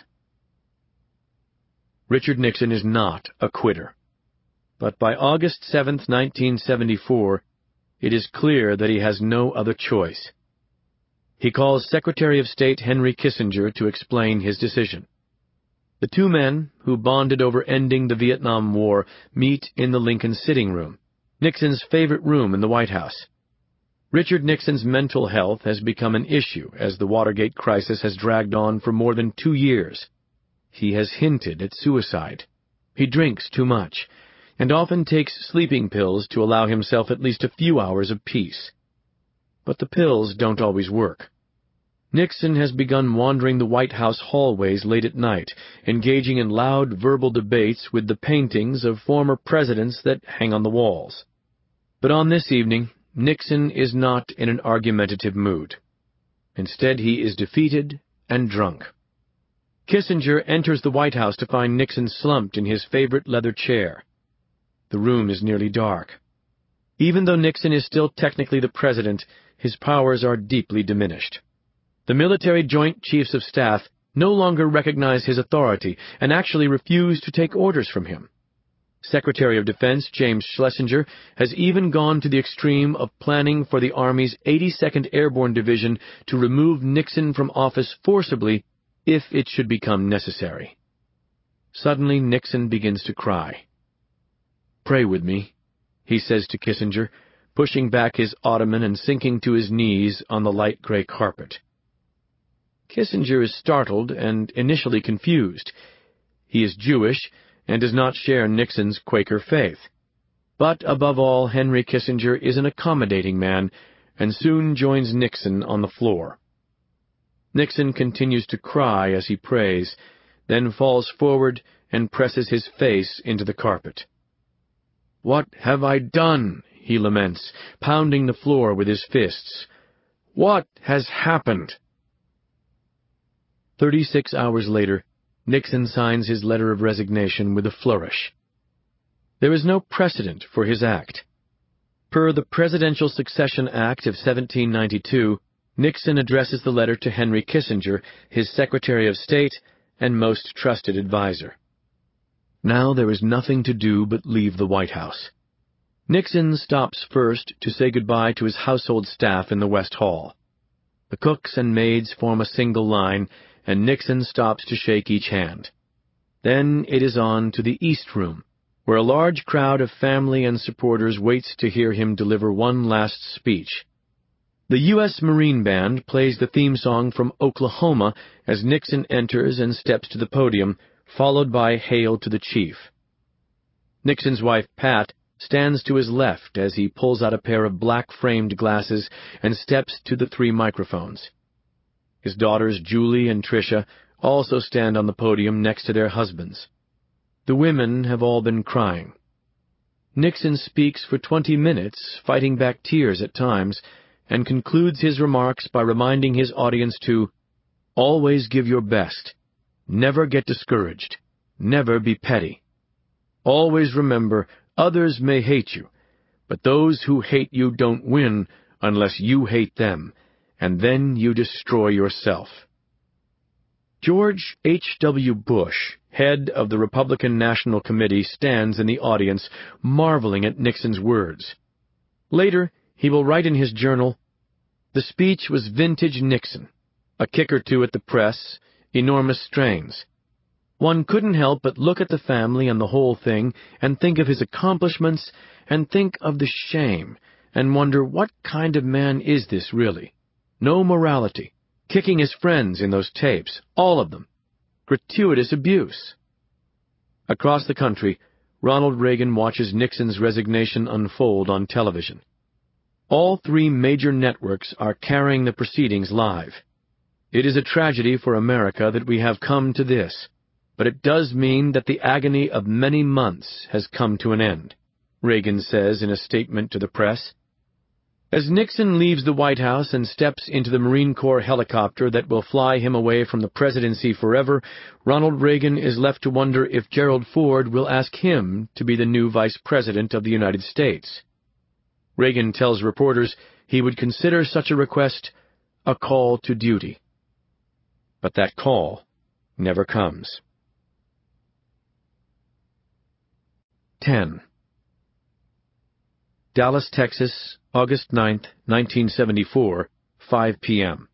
Richard Nixon is not a quitter. But by August seventh, nineteen seventy-four, it is clear that he has no other choice. He calls Secretary of State Henry Kissinger to explain his decision. The two men, who bonded over ending the Vietnam War, meet in the Lincoln sitting room, Nixon's favorite room in the White House. Richard Nixon's mental health has become an issue as the Watergate crisis has dragged on for more than two years. He has hinted at suicide. He drinks too much, and often takes sleeping pills to allow himself at least a few hours of peace. But the pills don't always work. Nixon has begun wandering the White House hallways late at night, engaging in loud verbal debates with the paintings of former presidents that hang on the walls. But on this evening, Nixon is not in an argumentative mood. Instead, he is defeated and drunk. Kissinger enters the White House to find Nixon slumped in his favorite leather chair. The room is nearly dark. Even though Nixon is still technically the president, his powers are deeply diminished. The military Joint Chiefs of Staff no longer recognize his authority and actually refuse to take orders from him. Secretary of Defense James Schlesinger has even gone to the extreme of planning for the Army's eighty-second Airborne Division to remove Nixon from office forcibly if it should become necessary. Suddenly, Nixon begins to cry. "Pray with me," he says to Kissinger, pushing back his ottoman and sinking to his knees on the light gray carpet. Kissinger is startled and initially confused. He is Jewish and does not share Nixon's Quaker faith. But above all, Henry Kissinger is an accommodating man and soon joins Nixon on the floor. Nixon continues to cry as he prays, then falls forward and presses his face into the carpet. "What have I done?" he laments, pounding the floor with his fists. "What has happened?" Thirty-six hours later, Nixon signs his letter of resignation with a flourish. There is no precedent for his act. Per the Presidential Succession Act of seventeen ninety-two, Nixon addresses the letter to Henry Kissinger, his Secretary of State and most trusted advisor. Now there is nothing to do but leave the White House. Nixon stops first to say goodbye to his household staff in the West Hall. The cooks and maids form a single line, and Nixon stops to shake each hand. Then it is on to the East Room, where a large crowd of family and supporters waits to hear him deliver one last speech. The U S Marine Band plays the theme song from Oklahoma as Nixon enters and steps to the podium, followed by Hail to the Chief. Nixon's wife, Pat, stands to his left as he pulls out a pair of black-framed glasses and steps to the three microphones. His daughters, Julie and Tricia, also stand on the podium next to their husbands. The women have all been crying. Nixon speaks for twenty minutes, fighting back tears at times, and concludes his remarks by reminding his audience to always give your best, never get discouraged, never be petty. Always remember, others may hate you, but those who hate you don't win unless you hate them, and then you destroy yourself. George H W Bush, head of the Republican National Committee, stands in the audience, marveling at Nixon's words. Later, he will write in his journal, "The speech was vintage Nixon, a kick or two at the press, enormous strains. One couldn't help but look at the family and the whole thing, and think of his accomplishments, and think of the shame, and wonder what kind of man is this really? No morality, kicking his friends in those tapes, all of them. Gratuitous abuse." Across the country, Ronald Reagan watches Nixon's resignation unfold on television. All three major networks are carrying the proceedings live. It is a tragedy for America that we have come to this, but it does mean that the agony of many months has come to an end, Reagan says in a statement to the press. As Nixon leaves the White House and steps into the Marine Corps helicopter that will fly him away from the presidency forever, Ronald Reagan is left to wonder if Gerald Ford will ask him to be the new Vice President of the United States. Reagan tells reporters he would consider such a request a call to duty. But that call never comes. ten. Dallas, Texas, August ninth, nineteen seventy-four, five p m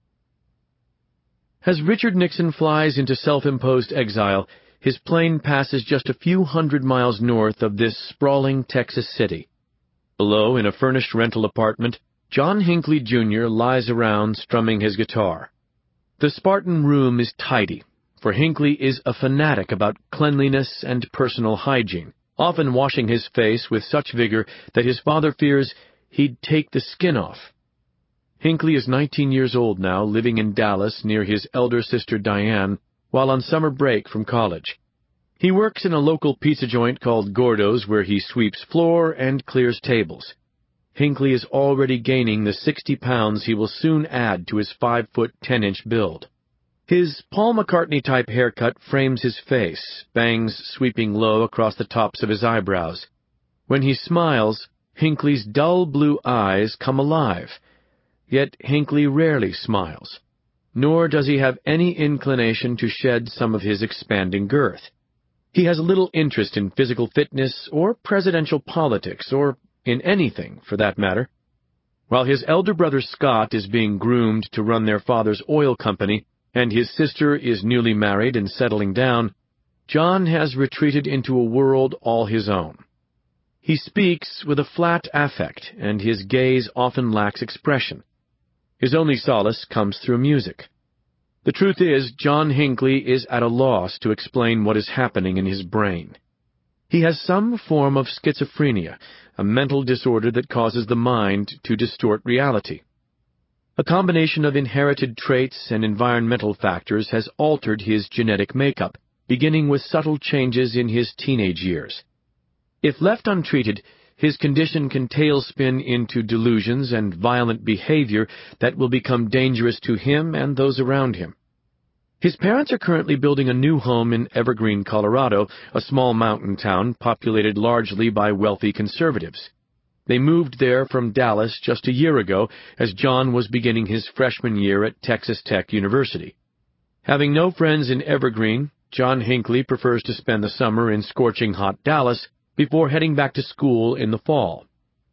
As Richard Nixon flies into self-imposed exile, his plane passes just a few hundred miles north of this sprawling Texas city. Below, in a furnished rental apartment, John Hinckley Junior lies around strumming his guitar. The Spartan room is tidy, for Hinckley is a fanatic about cleanliness and personal hygiene, often washing his face with such vigor that his father fears he'd take the skin off. Hinckley is nineteen years old now, living in Dallas near his elder sister Diane, while on summer break from college. He works in a local pizza joint called Gordo's, where he sweeps floor and clears tables. Hinckley is already gaining the sixty pounds he will soon add to his five foot ten inch build. His Paul McCartney-type haircut frames his face, bangs sweeping low across the tops of his eyebrows. When he smiles, Hinckley's dull blue eyes come alive. Yet Hinckley rarely smiles, nor does he have any inclination to shed some of his expanding girth. He has little interest in physical fitness or presidential politics, or in anything, for that matter. While his elder brother Scott is being groomed to run their father's oil company, and his sister is newly married and settling down, John has retreated into a world all his own. He speaks with a flat affect, and his gaze often lacks expression. His only solace comes through music. The truth is, John Hinckley is at a loss to explain what is happening in his brain. He has some form of schizophrenia, a mental disorder that causes the mind to distort reality. A combination of inherited traits and environmental factors has altered his genetic makeup, beginning with subtle changes in his teenage years. If left untreated, his condition can tailspin into delusions and violent behavior that will become dangerous to him and those around him. His parents are currently building a new home in Evergreen, Colorado, a small mountain town populated largely by wealthy conservatives. They moved there from Dallas just a year ago as John was beginning his freshman year at Texas Tech University. Having no friends in Evergreen, John Hinckley prefers to spend the summer in scorching hot Dallas before heading back to school in the fall.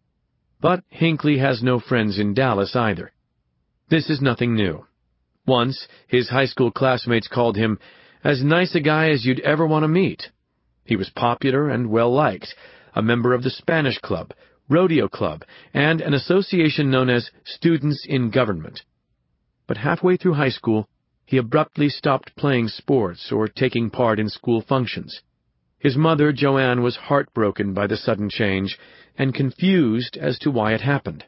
But Hinckley has no friends in Dallas either. This is nothing new. Once, his high school classmates called him as nice a guy as you'd ever want to meet. He was popular and well-liked, a member of the Spanish Club, Rodeo Club, and an association known as Students in Government. But halfway through high school, he abruptly stopped playing sports or taking part in school functions. His mother, Joanne, was heartbroken by the sudden change and confused as to why it happened.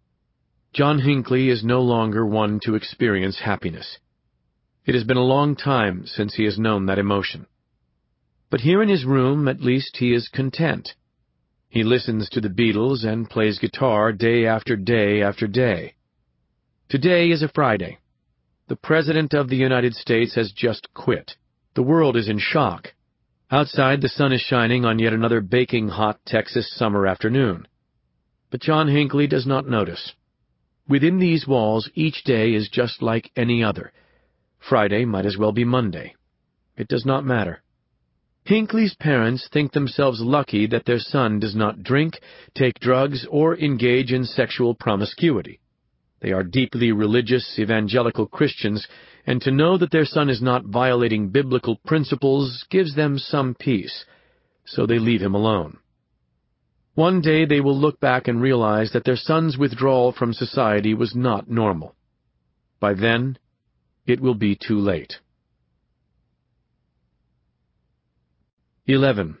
John Hinckley is no longer one to experience happiness. It has been a long time since he has known that emotion. But here in his room, at least, he is content. He listens to the Beatles and plays guitar day after day after day. Today is a Friday. The President of the United States has just quit. The world is in shock. Outside, the sun is shining on yet another baking hot Texas summer afternoon. But John Hinckley does not notice. Within these walls, each day is just like any other. Friday might as well be Monday. It does not matter. Hinckley's parents think themselves lucky that their son does not drink, take drugs, or engage in sexual promiscuity. They are deeply religious evangelical Christians, and to know that their son is not violating biblical principles gives them some peace, so they leave him alone. One day they will look back and realize that their son's withdrawal from society was not normal. By then, it will be too late. eleven.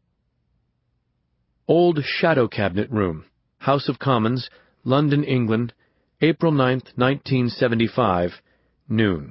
Old Shadow Cabinet Room, House of Commons, London, England, April ninth, nineteen seventy-five, noon.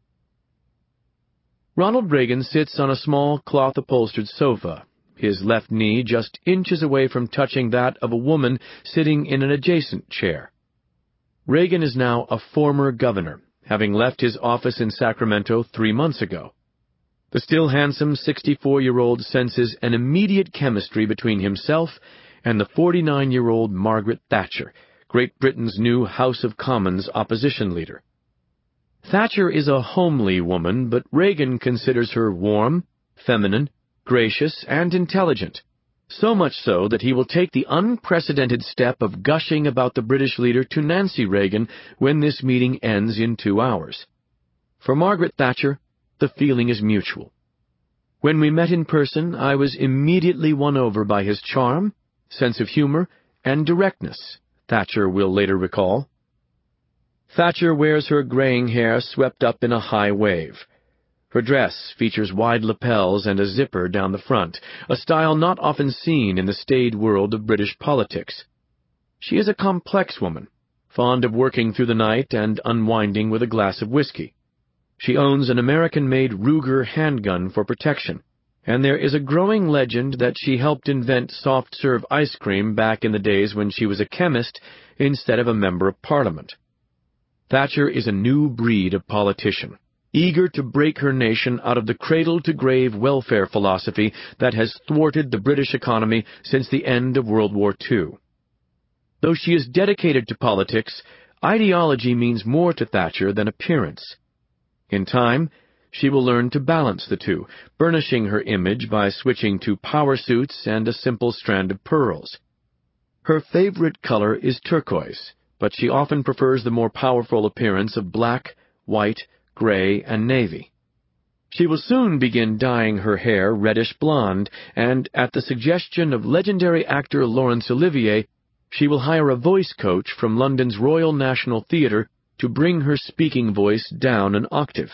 Ronald Reagan sits on a small cloth-upholstered sofa, his left knee just inches away from touching that of a woman sitting in an adjacent chair. Reagan is now a former governor, having left his office in Sacramento three months ago. The still handsome sixty-four-year-old senses an immediate chemistry between himself and the forty-nine-year-old Margaret Thatcher, Great Britain's new House of Commons opposition leader. Thatcher is a homely woman, but Reagan considers her warm, feminine, gracious, and intelligent, so much so that he will take the unprecedented step of gushing about the British leader to Nancy Reagan when this meeting ends in two hours. For Margaret Thatcher, the feeling is mutual. When we met in person, I was immediately won over by his charm, sense of humor, and directness, Thatcher will later recall. Thatcher wears her graying hair swept up in a high wave. Her dress features wide lapels and a zipper down the front, a style not often seen in the staid world of British politics. She is a complex woman, fond of working through the night and unwinding with a glass of whiskey. She owns an American-made Ruger handgun for protection, and there is a growing legend that she helped invent soft-serve ice cream back in the days when she was a chemist instead of a member of Parliament. Thatcher is a new breed of politician, eager to break her nation out of the cradle-to-grave welfare philosophy that has thwarted the British economy since the end of World War Two. Though she is dedicated to politics, ideology means more to Thatcher than appearance. In time, she will learn to balance the two, burnishing her image by switching to power suits and a simple strand of pearls. Her favorite color is turquoise, but she often prefers the more powerful appearance of black, white, gray, and navy. She will soon begin dyeing her hair reddish blonde, and at the suggestion of legendary actor Laurence Olivier, she will hire a voice coach from London's Royal National Theatre to bring her speaking voice down an octave.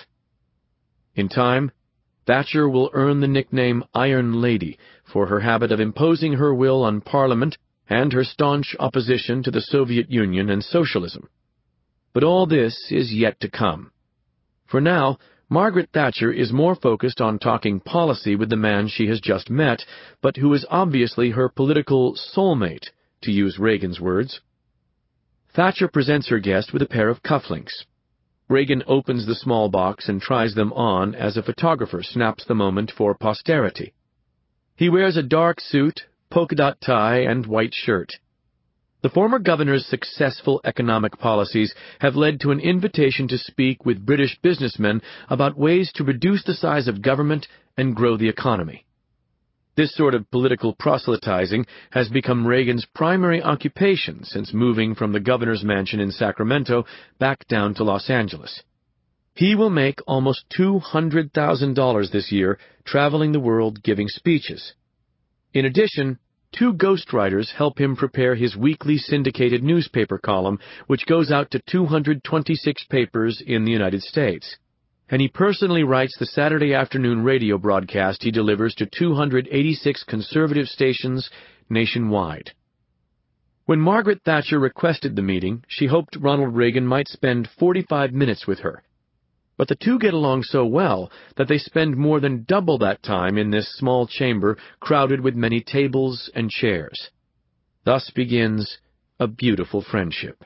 In time, Thatcher will earn the nickname Iron Lady for her habit of imposing her will on Parliament and her staunch opposition to the Soviet Union and socialism. But all this is yet to come. For now, Margaret Thatcher is more focused on talking policy with the man she has just met, but who is obviously her political soulmate, to use Reagan's words. Thatcher presents her guest with a pair of cufflinks. Reagan opens the small box and tries them on as a photographer snaps the moment for posterity. He wears a dark suit, polka-dot tie, and white shirt. The former governor's successful economic policies have led to an invitation to speak with British businessmen about ways to reduce the size of government and grow the economy. This sort of political proselytizing has become Reagan's primary occupation since moving from the governor's mansion in Sacramento back down to Los Angeles. He will make almost two hundred thousand dollars this year traveling the world giving speeches. In addition, two ghostwriters help him prepare his weekly syndicated newspaper column, which goes out to two hundred twenty-six papers in the United States. And he personally writes the Saturday afternoon radio broadcast he delivers to two hundred eighty-six conservative stations nationwide. When Margaret Thatcher requested the meeting, she hoped Ronald Reagan might spend forty-five minutes with her. But the two get along so well that they spend more than double that time in this small chamber crowded with many tables and chairs. Thus begins a beautiful friendship.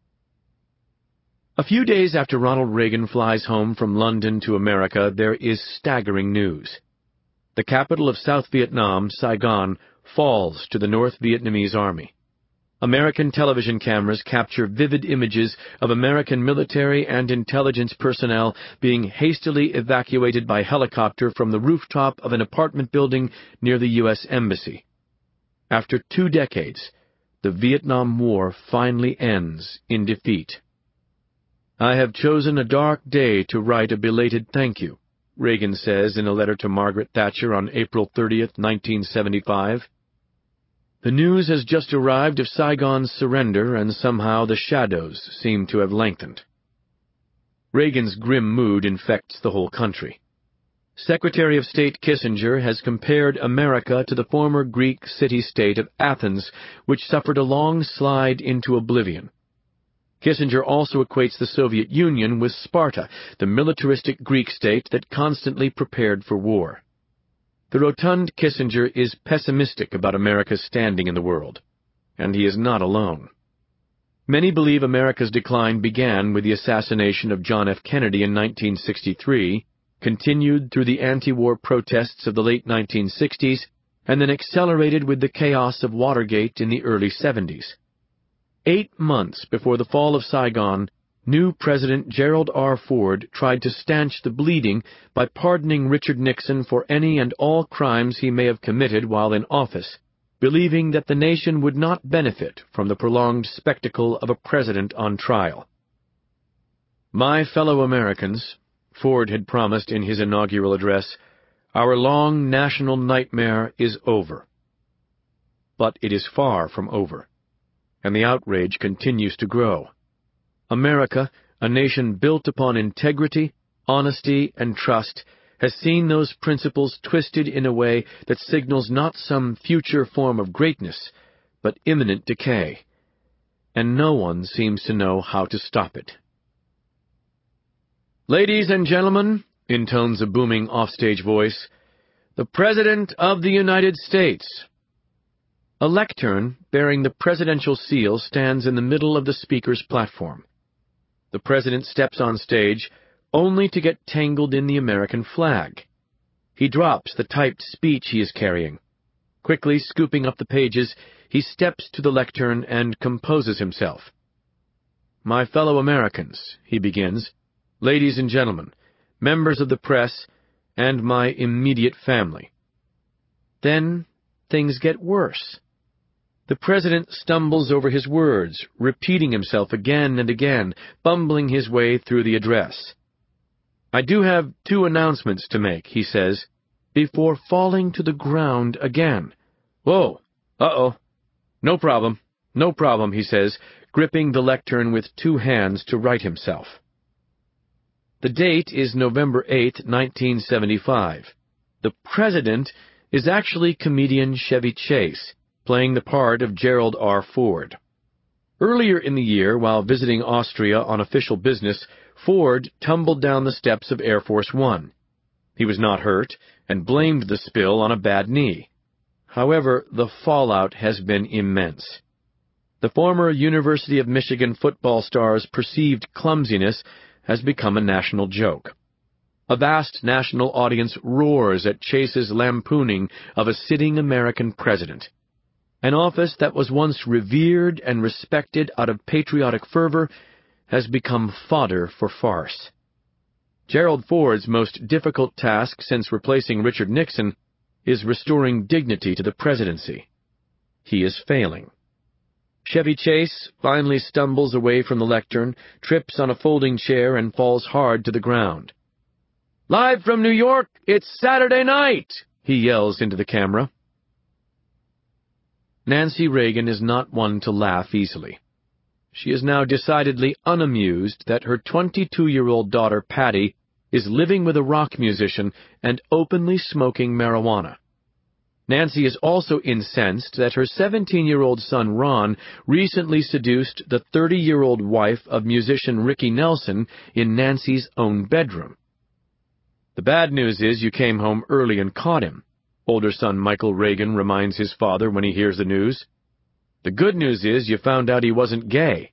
A few days after Ronald Reagan flies home from London to America, there is staggering news. The capital of South Vietnam, Saigon, falls to the North Vietnamese army. American television cameras capture vivid images of American military and intelligence personnel being hastily evacuated by helicopter from the rooftop of an apartment building near the U S Embassy. After two decades, the Vietnam War finally ends in defeat. "I have chosen a dark day to write a belated thank you," Reagan says in a letter to Margaret Thatcher on April thirtieth, nineteen seventy-five. "The news has just arrived of Saigon's surrender, and somehow the shadows seem to have lengthened." Reagan's grim mood infects the whole country. Secretary of State Kissinger has compared America to the former Greek city-state of Athens, which suffered a long slide into oblivion. Kissinger also equates the Soviet Union with Sparta, the militaristic Greek state that constantly prepared for war. The rotund Kissinger is pessimistic about America's standing in the world, and he is not alone. Many believe America's decline began with the assassination of John F. Kennedy in nineteen sixty-three, continued through the anti-war protests of the late nineteen sixties, and then accelerated with the chaos of Watergate in the early seventies. Eight months before the fall of Saigon, new President Gerald R. Ford tried to stanch the bleeding by pardoning Richard Nixon for any and all crimes he may have committed while in office, believing that the nation would not benefit from the prolonged spectacle of a president on trial. "My fellow Americans," Ford had promised in his inaugural address, "our long national nightmare is over." But it is far from over, and the outrage continues to grow. America, a nation built upon integrity, honesty, and trust, has seen those principles twisted in a way that signals not some future form of greatness, but imminent decay. And no one seems to know how to stop it. "Ladies and gentlemen," intones a booming offstage voice, "the President of the United States." A lectern bearing the presidential seal stands in the middle of the speaker's platform. The president steps on stage, only to get tangled in the American flag. He drops the typed speech he is carrying. Quickly scooping up the pages, he steps to the lectern and composes himself. "My fellow Americans," he begins, "ladies and gentlemen, members of the press, and my immediate family. Then things get worse. The president stumbles over his words, repeating himself again and again, bumbling his way through the address. "I do have two announcements to make," he says, before falling to the ground again. "Whoa, uh-oh. No problem, no problem," he says, gripping the lectern with two hands to right himself. The date is November eighth, nineteen seventy-five. The president is actually comedian Chevy Chase, playing the part of Gerald R. Ford. Earlier in the year, while visiting Austria on official business, Ford tumbled down the steps of Air Force One. He was not hurt, and blamed the spill on a bad knee. However, the fallout has been immense. The former University of Michigan football star's perceived clumsiness has become a national joke. A vast national audience roars at Chase's lampooning of a sitting American president. An office that was once revered and respected out of patriotic fervor has become fodder for farce. Gerald Ford's most difficult task since replacing Richard Nixon is restoring dignity to the presidency. He is failing. Chevy Chase finally stumbles away from the lectern, trips on a folding chair, and falls hard to the ground. "Live from New York, it's Saturday night!" he yells into the camera. Nancy Reagan is not one to laugh easily. She is now decidedly unamused that her twenty-two-year-old daughter, Patty, is living with a rock musician and openly smoking marijuana. Nancy is also incensed that her seventeen-year-old son, Ron, recently seduced the thirty-year-old wife of musician Ricky Nelson in Nancy's own bedroom. "The bad news is you came home early and caught him," older son Michael Reagan reminds his father when he hears the news. "The good news is you found out he wasn't gay."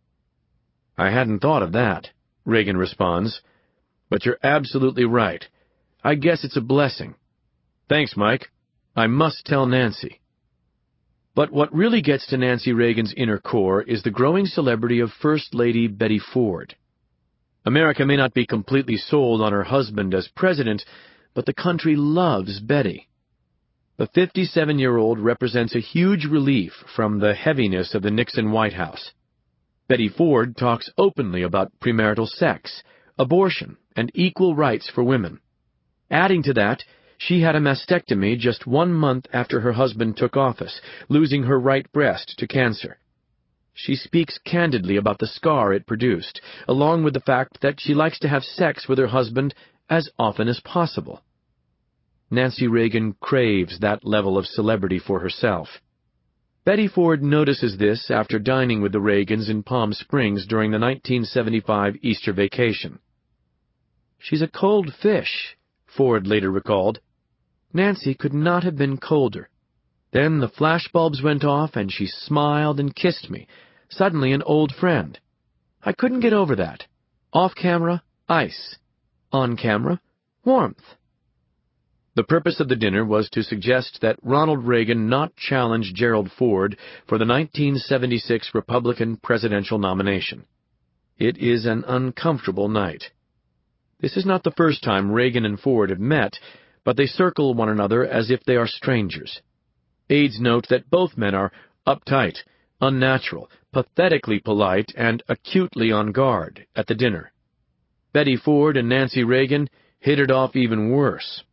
"I hadn't thought of that," Reagan responds. "But you're absolutely right. I guess it's a blessing. Thanks, Mike. I must tell Nancy." But what really gets to Nancy Reagan's inner core is the growing celebrity of First Lady Betty Ford. America may not be completely sold on her husband as president, but the country loves Betty. The fifty-seven-year-old represents a huge relief from the heaviness of the Nixon White House. Betty Ford talks openly about premarital sex, abortion, and equal rights for women. Adding to that, she had a mastectomy just one month after her husband took office, losing her right breast to cancer. She speaks candidly about the scar it produced, along with the fact that she likes to have sex with her husband as often as possible. Nancy Reagan craves that level of celebrity for herself. Betty Ford notices this after dining with the Reagans in Palm Springs during the nineteen seventy-five Easter vacation. "She's a cold fish," Ford later recalled. "Nancy could not have been colder. Then the flashbulbs went off and she smiled and kissed me, suddenly an old friend. I couldn't get over that. Off camera, ice. On camera, warmth." The purpose of the dinner was to suggest that Ronald Reagan not challenge Gerald Ford for the nineteen seventy-six Republican presidential nomination. It is an uncomfortable night. This is not the first time Reagan and Ford have met, but they circle one another as if they are strangers. Aides note that both men are uptight, unnatural, pathetically polite, and acutely on guard at the dinner. Betty Ford and Nancy Reagan hit it off even worse.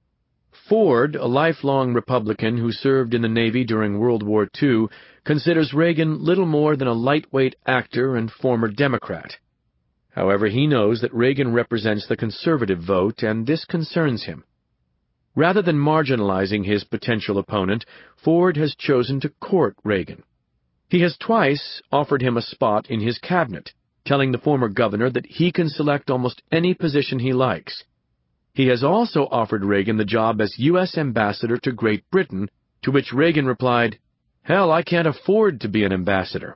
Ford, a lifelong Republican who served in the Navy during World War Two, considers Reagan little more than a lightweight actor and former Democrat. However, he knows that Reagan represents the conservative vote, and this concerns him. Rather than marginalizing his potential opponent, Ford has chosen to court Reagan. He has twice offered him a spot in his cabinet, telling the former governor that he can select almost any position he likes. He has also offered Reagan the job as U S ambassador to Great Britain, to which Reagan replied, "Hell, I can't afford to be an ambassador."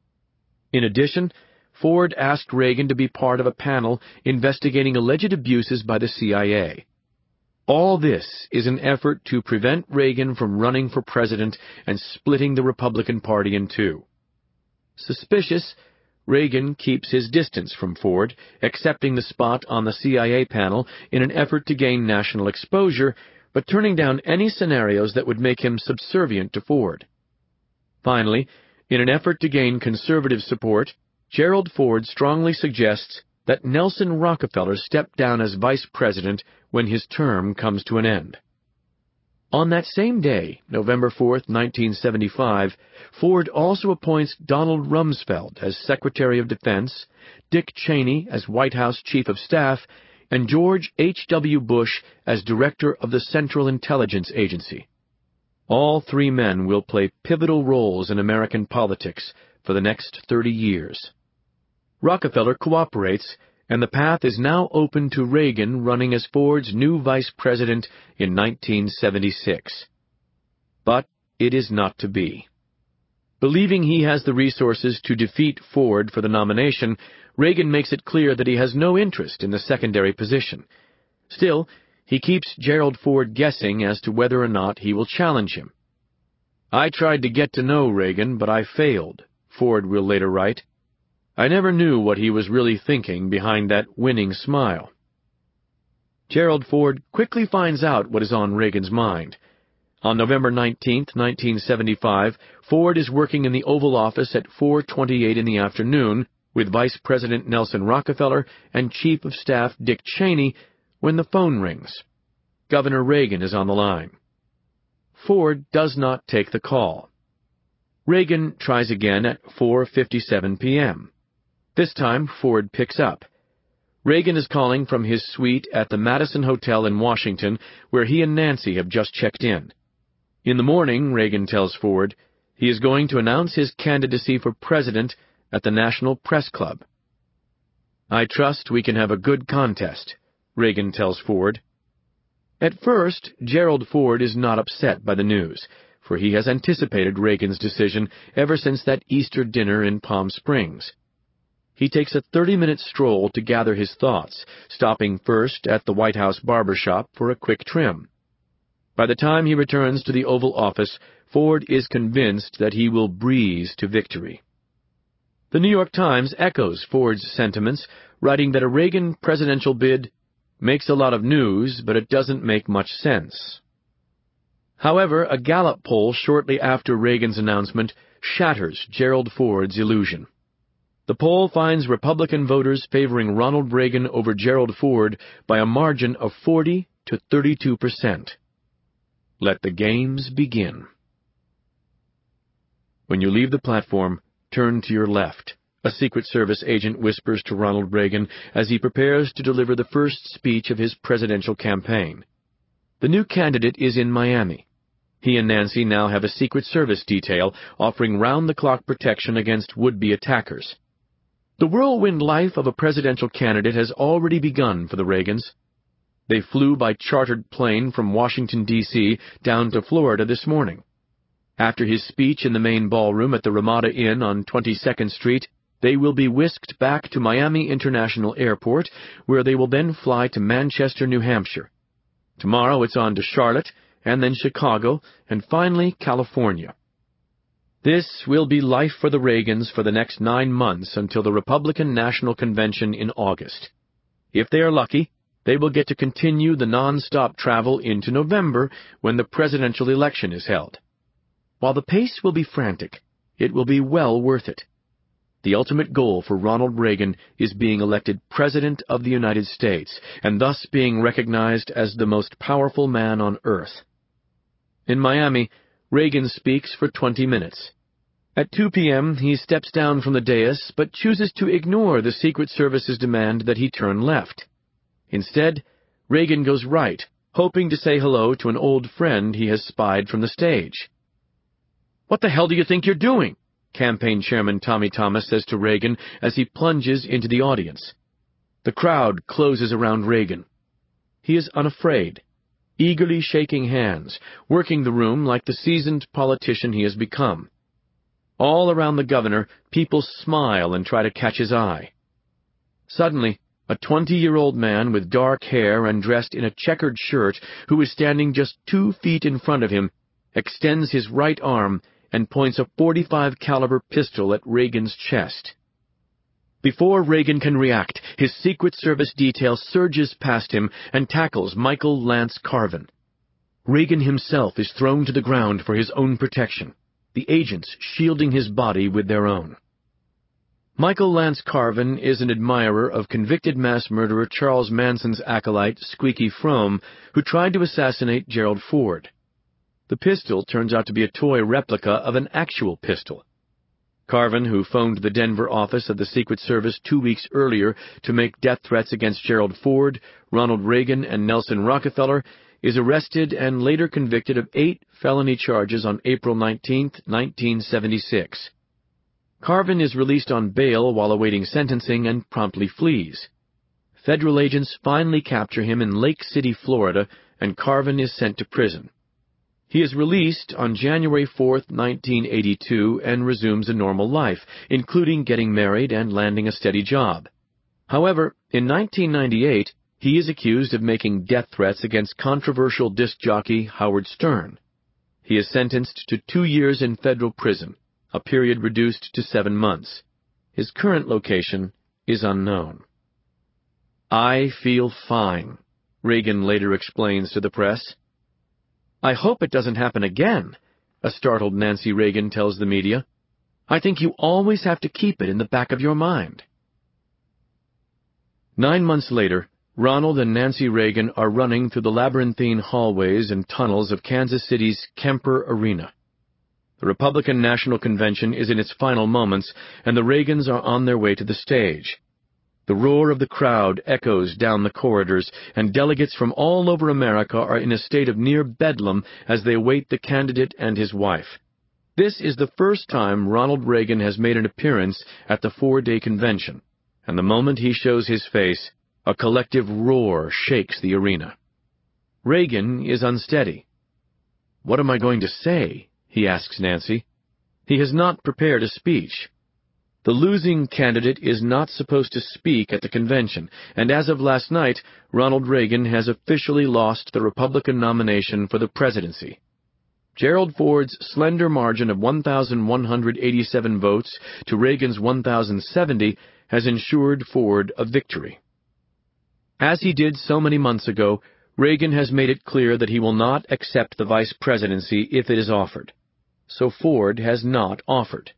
In addition, Ford asked Reagan to be part of a panel investigating alleged abuses by the C I A. All this is an effort to prevent Reagan from running for president and splitting the Republican Party in two. Suspicious, Reagan keeps his distance from Ford, accepting the spot on the C I A panel in an effort to gain national exposure, but turning down any scenarios that would make him subservient to Ford. Finally, in an effort to gain conservative support, Gerald Ford strongly suggests that Nelson Rockefeller step down as vice president when his term comes to an end. On that same day, November fourth, nineteen seventy-five, Ford also appoints Donald Rumsfeld as Secretary of Defense, Dick Cheney as White House Chief of Staff, and George H W Bush as Director of the Central Intelligence Agency. All three men will play pivotal roles in American politics for the next thirty years. Rockefeller cooperates, and the path is now open to Reagan running as Ford's new vice president in nineteen seventy-six. But it is not to be. Believing he has the resources to defeat Ford for the nomination, Reagan makes it clear that he has no interest in the secondary position. Still, he keeps Gerald Ford guessing as to whether or not he will challenge him. "I tried to get to know Reagan, but I failed," Ford will later write. "I never knew what he was really thinking behind that winning smile." Gerald Ford quickly finds out what is on Reagan's mind. On November nineteenth, nineteen seventy-five, Ford is working in the Oval Office at four twenty-eight in the afternoon with Vice President Nelson Rockefeller and Chief of Staff Dick Cheney when the phone rings. Governor Reagan is on the line. Ford does not take the call. Reagan tries again at four fifty-seven p m This time, Ford picks up. Reagan is calling from his suite at the Madison Hotel in Washington, where he and Nancy have just checked in. In the morning, Reagan tells Ford, he is going to announce his candidacy for president at the National Press Club. "I trust we can have a good contest," Reagan tells Ford. At first, Gerald Ford is not upset by the news, for he has anticipated Reagan's decision ever since that Easter dinner in Palm Springs. He takes a thirty-minute stroll to gather his thoughts, stopping first at the White House barber shop for a quick trim. By the time he returns to the Oval Office, Ford is convinced that he will breeze to victory. The New York Times echoes Ford's sentiments, writing that a Reagan presidential bid makes a lot of news, but it doesn't make much sense. However, a Gallup poll shortly after Reagan's announcement shatters Gerald Ford's illusion. The poll finds Republican voters favoring Ronald Reagan over Gerald Ford by a margin of forty to thirty-two percent. Let the games begin. When you leave the platform, turn to your left, a Secret Service agent whispers to Ronald Reagan as he prepares to deliver the first speech of his presidential campaign. The new candidate is in Miami. He and Nancy now have a Secret Service detail offering round-the-clock protection against would-be attackers. The whirlwind life of a presidential candidate has already begun for the Reagans. They flew by chartered plane from Washington, D C down to Florida this morning. After his speech in the main ballroom at the Ramada Inn on twenty-second Street, they will be whisked back to Miami International Airport, where they will then fly to Manchester, New Hampshire. Tomorrow it's on to Charlotte, and then Chicago, and finally California. This will be life for the Reagans for the next nine months until the Republican National Convention in August. If they are lucky, they will get to continue the non-stop travel into November when the presidential election is held. While the pace will be frantic, it will be well worth it. The ultimate goal for Ronald Reagan is being elected President of the United States, and thus being recognized as the most powerful man on earth. In Miami, Reagan speaks for twenty minutes. At two p m, he steps down from the dais, but chooses to ignore the Secret Service's demand that he turn left. Instead, Reagan goes right, hoping to say hello to an old friend he has spied from the stage. "What the hell do you think you're doing?" Campaign Chairman Tommy Thomas says to Reagan as he plunges into the audience. The crowd closes around Reagan. He is unafraid, eagerly shaking hands, working the room like the seasoned politician he has become. All around the governor, people smile and try to catch his eye. Suddenly, a twenty-year-old man with dark hair and dressed in a checkered shirt, who is standing just two feet in front of him, extends his right arm and points a forty-five caliber pistol at Reagan's chest. Before Reagan can react, his Secret Service detail surges past him and tackles Michael Lance Carvin. Reagan himself is thrown to the ground for his own protection, the agents shielding his body with their own. Michael Lance Carvin is an admirer of convicted mass murderer Charles Manson's acolyte, Squeaky Fromme, who tried to assassinate Gerald Ford. The pistol turns out to be a toy replica of an actual pistol. Carvin, who phoned the Denver office of the Secret Service two weeks earlier to make death threats against Gerald Ford, Ronald Reagan, and Nelson Rockefeller, is arrested and later convicted of eight felony charges on April nineteenth, nineteen seventy-six. Carvin is released on bail while awaiting sentencing and promptly flees. Federal agents finally capture him in Lake City, Florida, and Carvin is sent to prison. He is released on January fourth, nineteen eighty-two, and resumes a normal life, including getting married and landing a steady job. However, in nineteen ninety-eight, he is accused of making death threats against controversial disc jockey Howard Stern. He is sentenced to two years in federal prison, a period reduced to seven months. His current location is unknown. "I feel fine," Reagan later explains to the press. "I hope it doesn't happen again," a startled Nancy Reagan tells the media. "I think you always have to keep it in the back of your mind." Nine months later, Ronald and Nancy Reagan are running through the labyrinthine hallways and tunnels of Kansas City's Kemper Arena. The Republican National Convention is in its final moments, and the Reagans are on their way to the stage. The roar of the crowd echoes down the corridors, and delegates from all over America are in a state of near bedlam as they await the candidate and his wife. This is the first time Ronald Reagan has made an appearance at the four-day convention, and the moment he shows his face, a collective roar shakes the arena. Reagan is unsteady. "What am I going to say?" he asks Nancy. He has not prepared a speech. The losing candidate is not supposed to speak at the convention, and as of last night, Ronald Reagan has officially lost the Republican nomination for the presidency. Gerald Ford's slender margin of one thousand one hundred eighty-seven votes to Reagan's one thousand seventy has ensured Ford a victory. As he did so many months ago, Reagan has made it clear that he will not accept the vice presidency if it is offered. So Ford has not offered.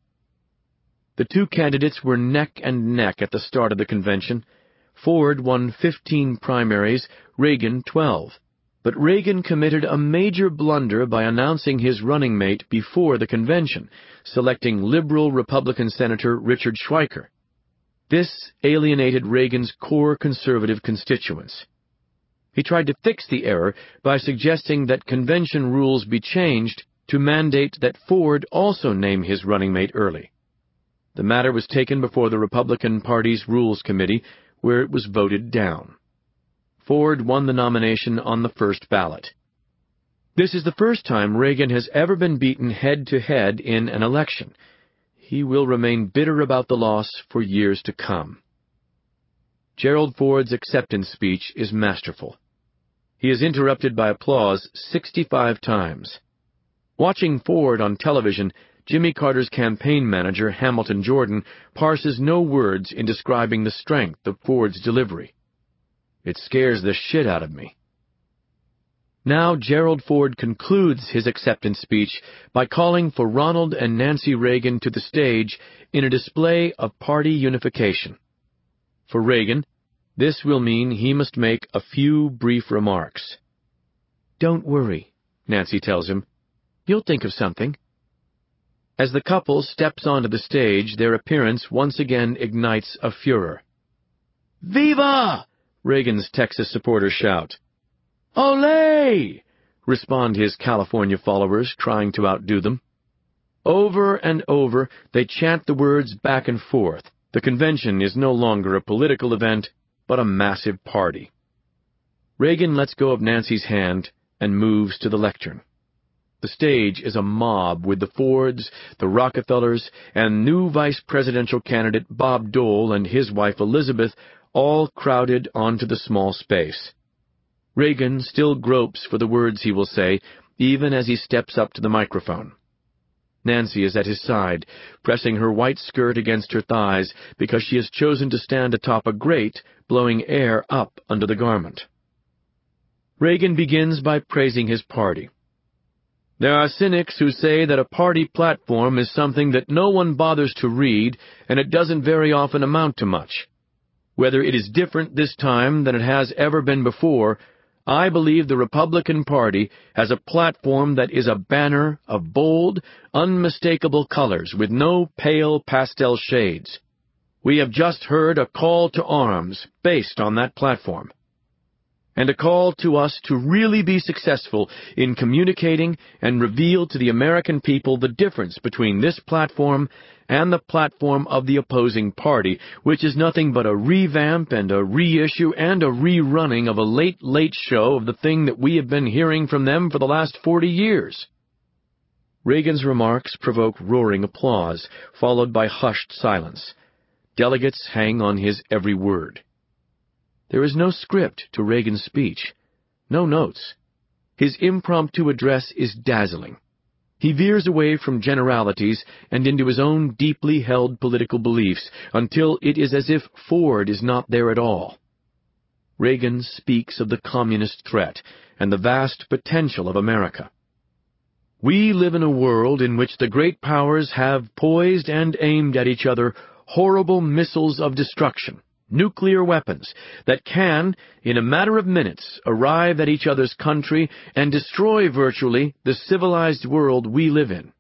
The two candidates were neck and neck at the start of the convention. Ford won fifteen primaries, Reagan twelve. But Reagan committed a major blunder by announcing his running mate before the convention, selecting liberal Republican Senator Richard Schweiker. This alienated Reagan's core conservative constituents. He tried to fix the error by suggesting that convention rules be changed to mandate that Ford also name his running mate early. The matter was taken before the Republican Party's Rules Committee, where it was voted down. Ford won the nomination on the first ballot. This is the first time Reagan has ever been beaten head-to-head in an election. He will remain bitter about the loss for years to come. Gerald Ford's acceptance speech is masterful. He is interrupted by applause sixty-five times. Watching Ford on television, Jimmy Carter's campaign manager, Hamilton Jordan, parses no words in describing the strength of Ford's delivery. "It scares the shit out of me." Now Gerald Ford concludes his acceptance speech by calling for Ronald and Nancy Reagan to the stage in a display of party unification. For Reagan, this will mean he must make a few brief remarks. "Don't worry," Nancy tells him. "You'll think of something." As the couple steps onto the stage, their appearance once again ignites a furor. "Viva!" Reagan's Texas supporters shout. "Olé!" respond his California followers, trying to outdo them. Over and over, they chant the words back and forth. The convention is no longer a political event, but a massive party. Reagan lets go of Nancy's hand and moves to the lectern. The stage is a mob with the Fords, the Rockefellers, and new vice presidential candidate Bob Dole and his wife Elizabeth all crowded onto the small space. Reagan still gropes for the words he will say, even as he steps up to the microphone. Nancy is at his side, pressing her white skirt against her thighs because she has chosen to stand atop a grate, blowing air up under the garment. Reagan begins by praising his party. There are cynics who say that a party platform is something that no one bothers to read, and it doesn't very often amount to much. Whether it is different this time than it has ever been before, I believe the Republican Party has a platform that is a banner of bold, unmistakable colors with no pale pastel shades. We have just heard a call to arms based on that platform, and a call to us to really be successful in communicating and reveal to the American people the difference between this platform and the platform of the opposing party, which is nothing but a revamp and a reissue and a rerunning of a late, late show of the thing that we have been hearing from them for the last forty years. Reagan's remarks provoke roaring applause, followed by hushed silence. Delegates hang on his every word. There is no script to Reagan's speech, no notes. His impromptu address is dazzling. He veers away from generalities and into his own deeply held political beliefs until it is as if Ford is not there at all. Reagan speaks of the communist threat and the vast potential of America. We live in a world in which the great powers have poised and aimed at each other horrible missiles of destruction, nuclear weapons that can, in a matter of minutes, arrive at each other's country and destroy virtually the civilized world we live in.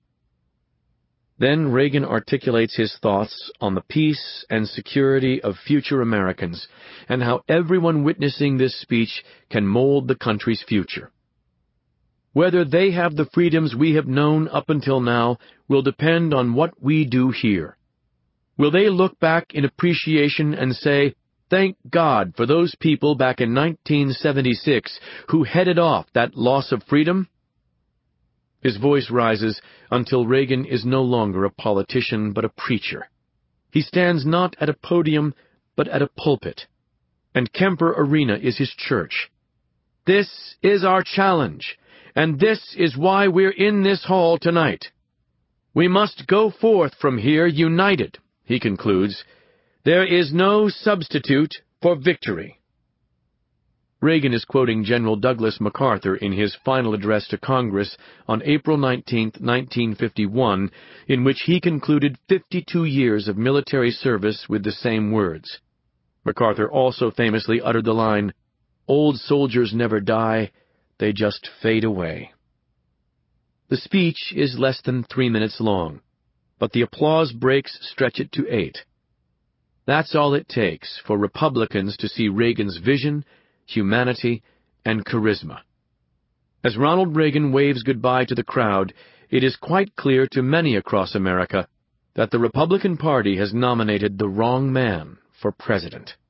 Then Reagan articulates his thoughts on the peace and security of future Americans and how everyone witnessing this speech can mold the country's future. Whether they have the freedoms we have known up until now will depend on what we do here. Will they look back in appreciation and say, "Thank God for those people back in nineteen seventy-six who headed off that loss of freedom?" His voice rises until Reagan is no longer a politician but a preacher. He stands not at a podium but at a pulpit, and Kemper Arena is his church. This is our challenge, and this is why we're in this hall tonight. We must go forth from here united. He concludes, "There is no substitute for victory." Reagan is quoting General Douglas MacArthur in his final address to Congress on April nineteenth, nineteen fifty-one, in which he concluded fifty-two years of military service with the same words. MacArthur also famously uttered the line, "Old soldiers never die, they just fade away." The speech is less than three minutes long, but the applause breaks stretch it to eight. That's all it takes for Republicans to see Reagan's vision, humanity, and charisma. As Ronald Reagan waves goodbye to the crowd, it is quite clear to many across America that the Republican Party has nominated the wrong man for president.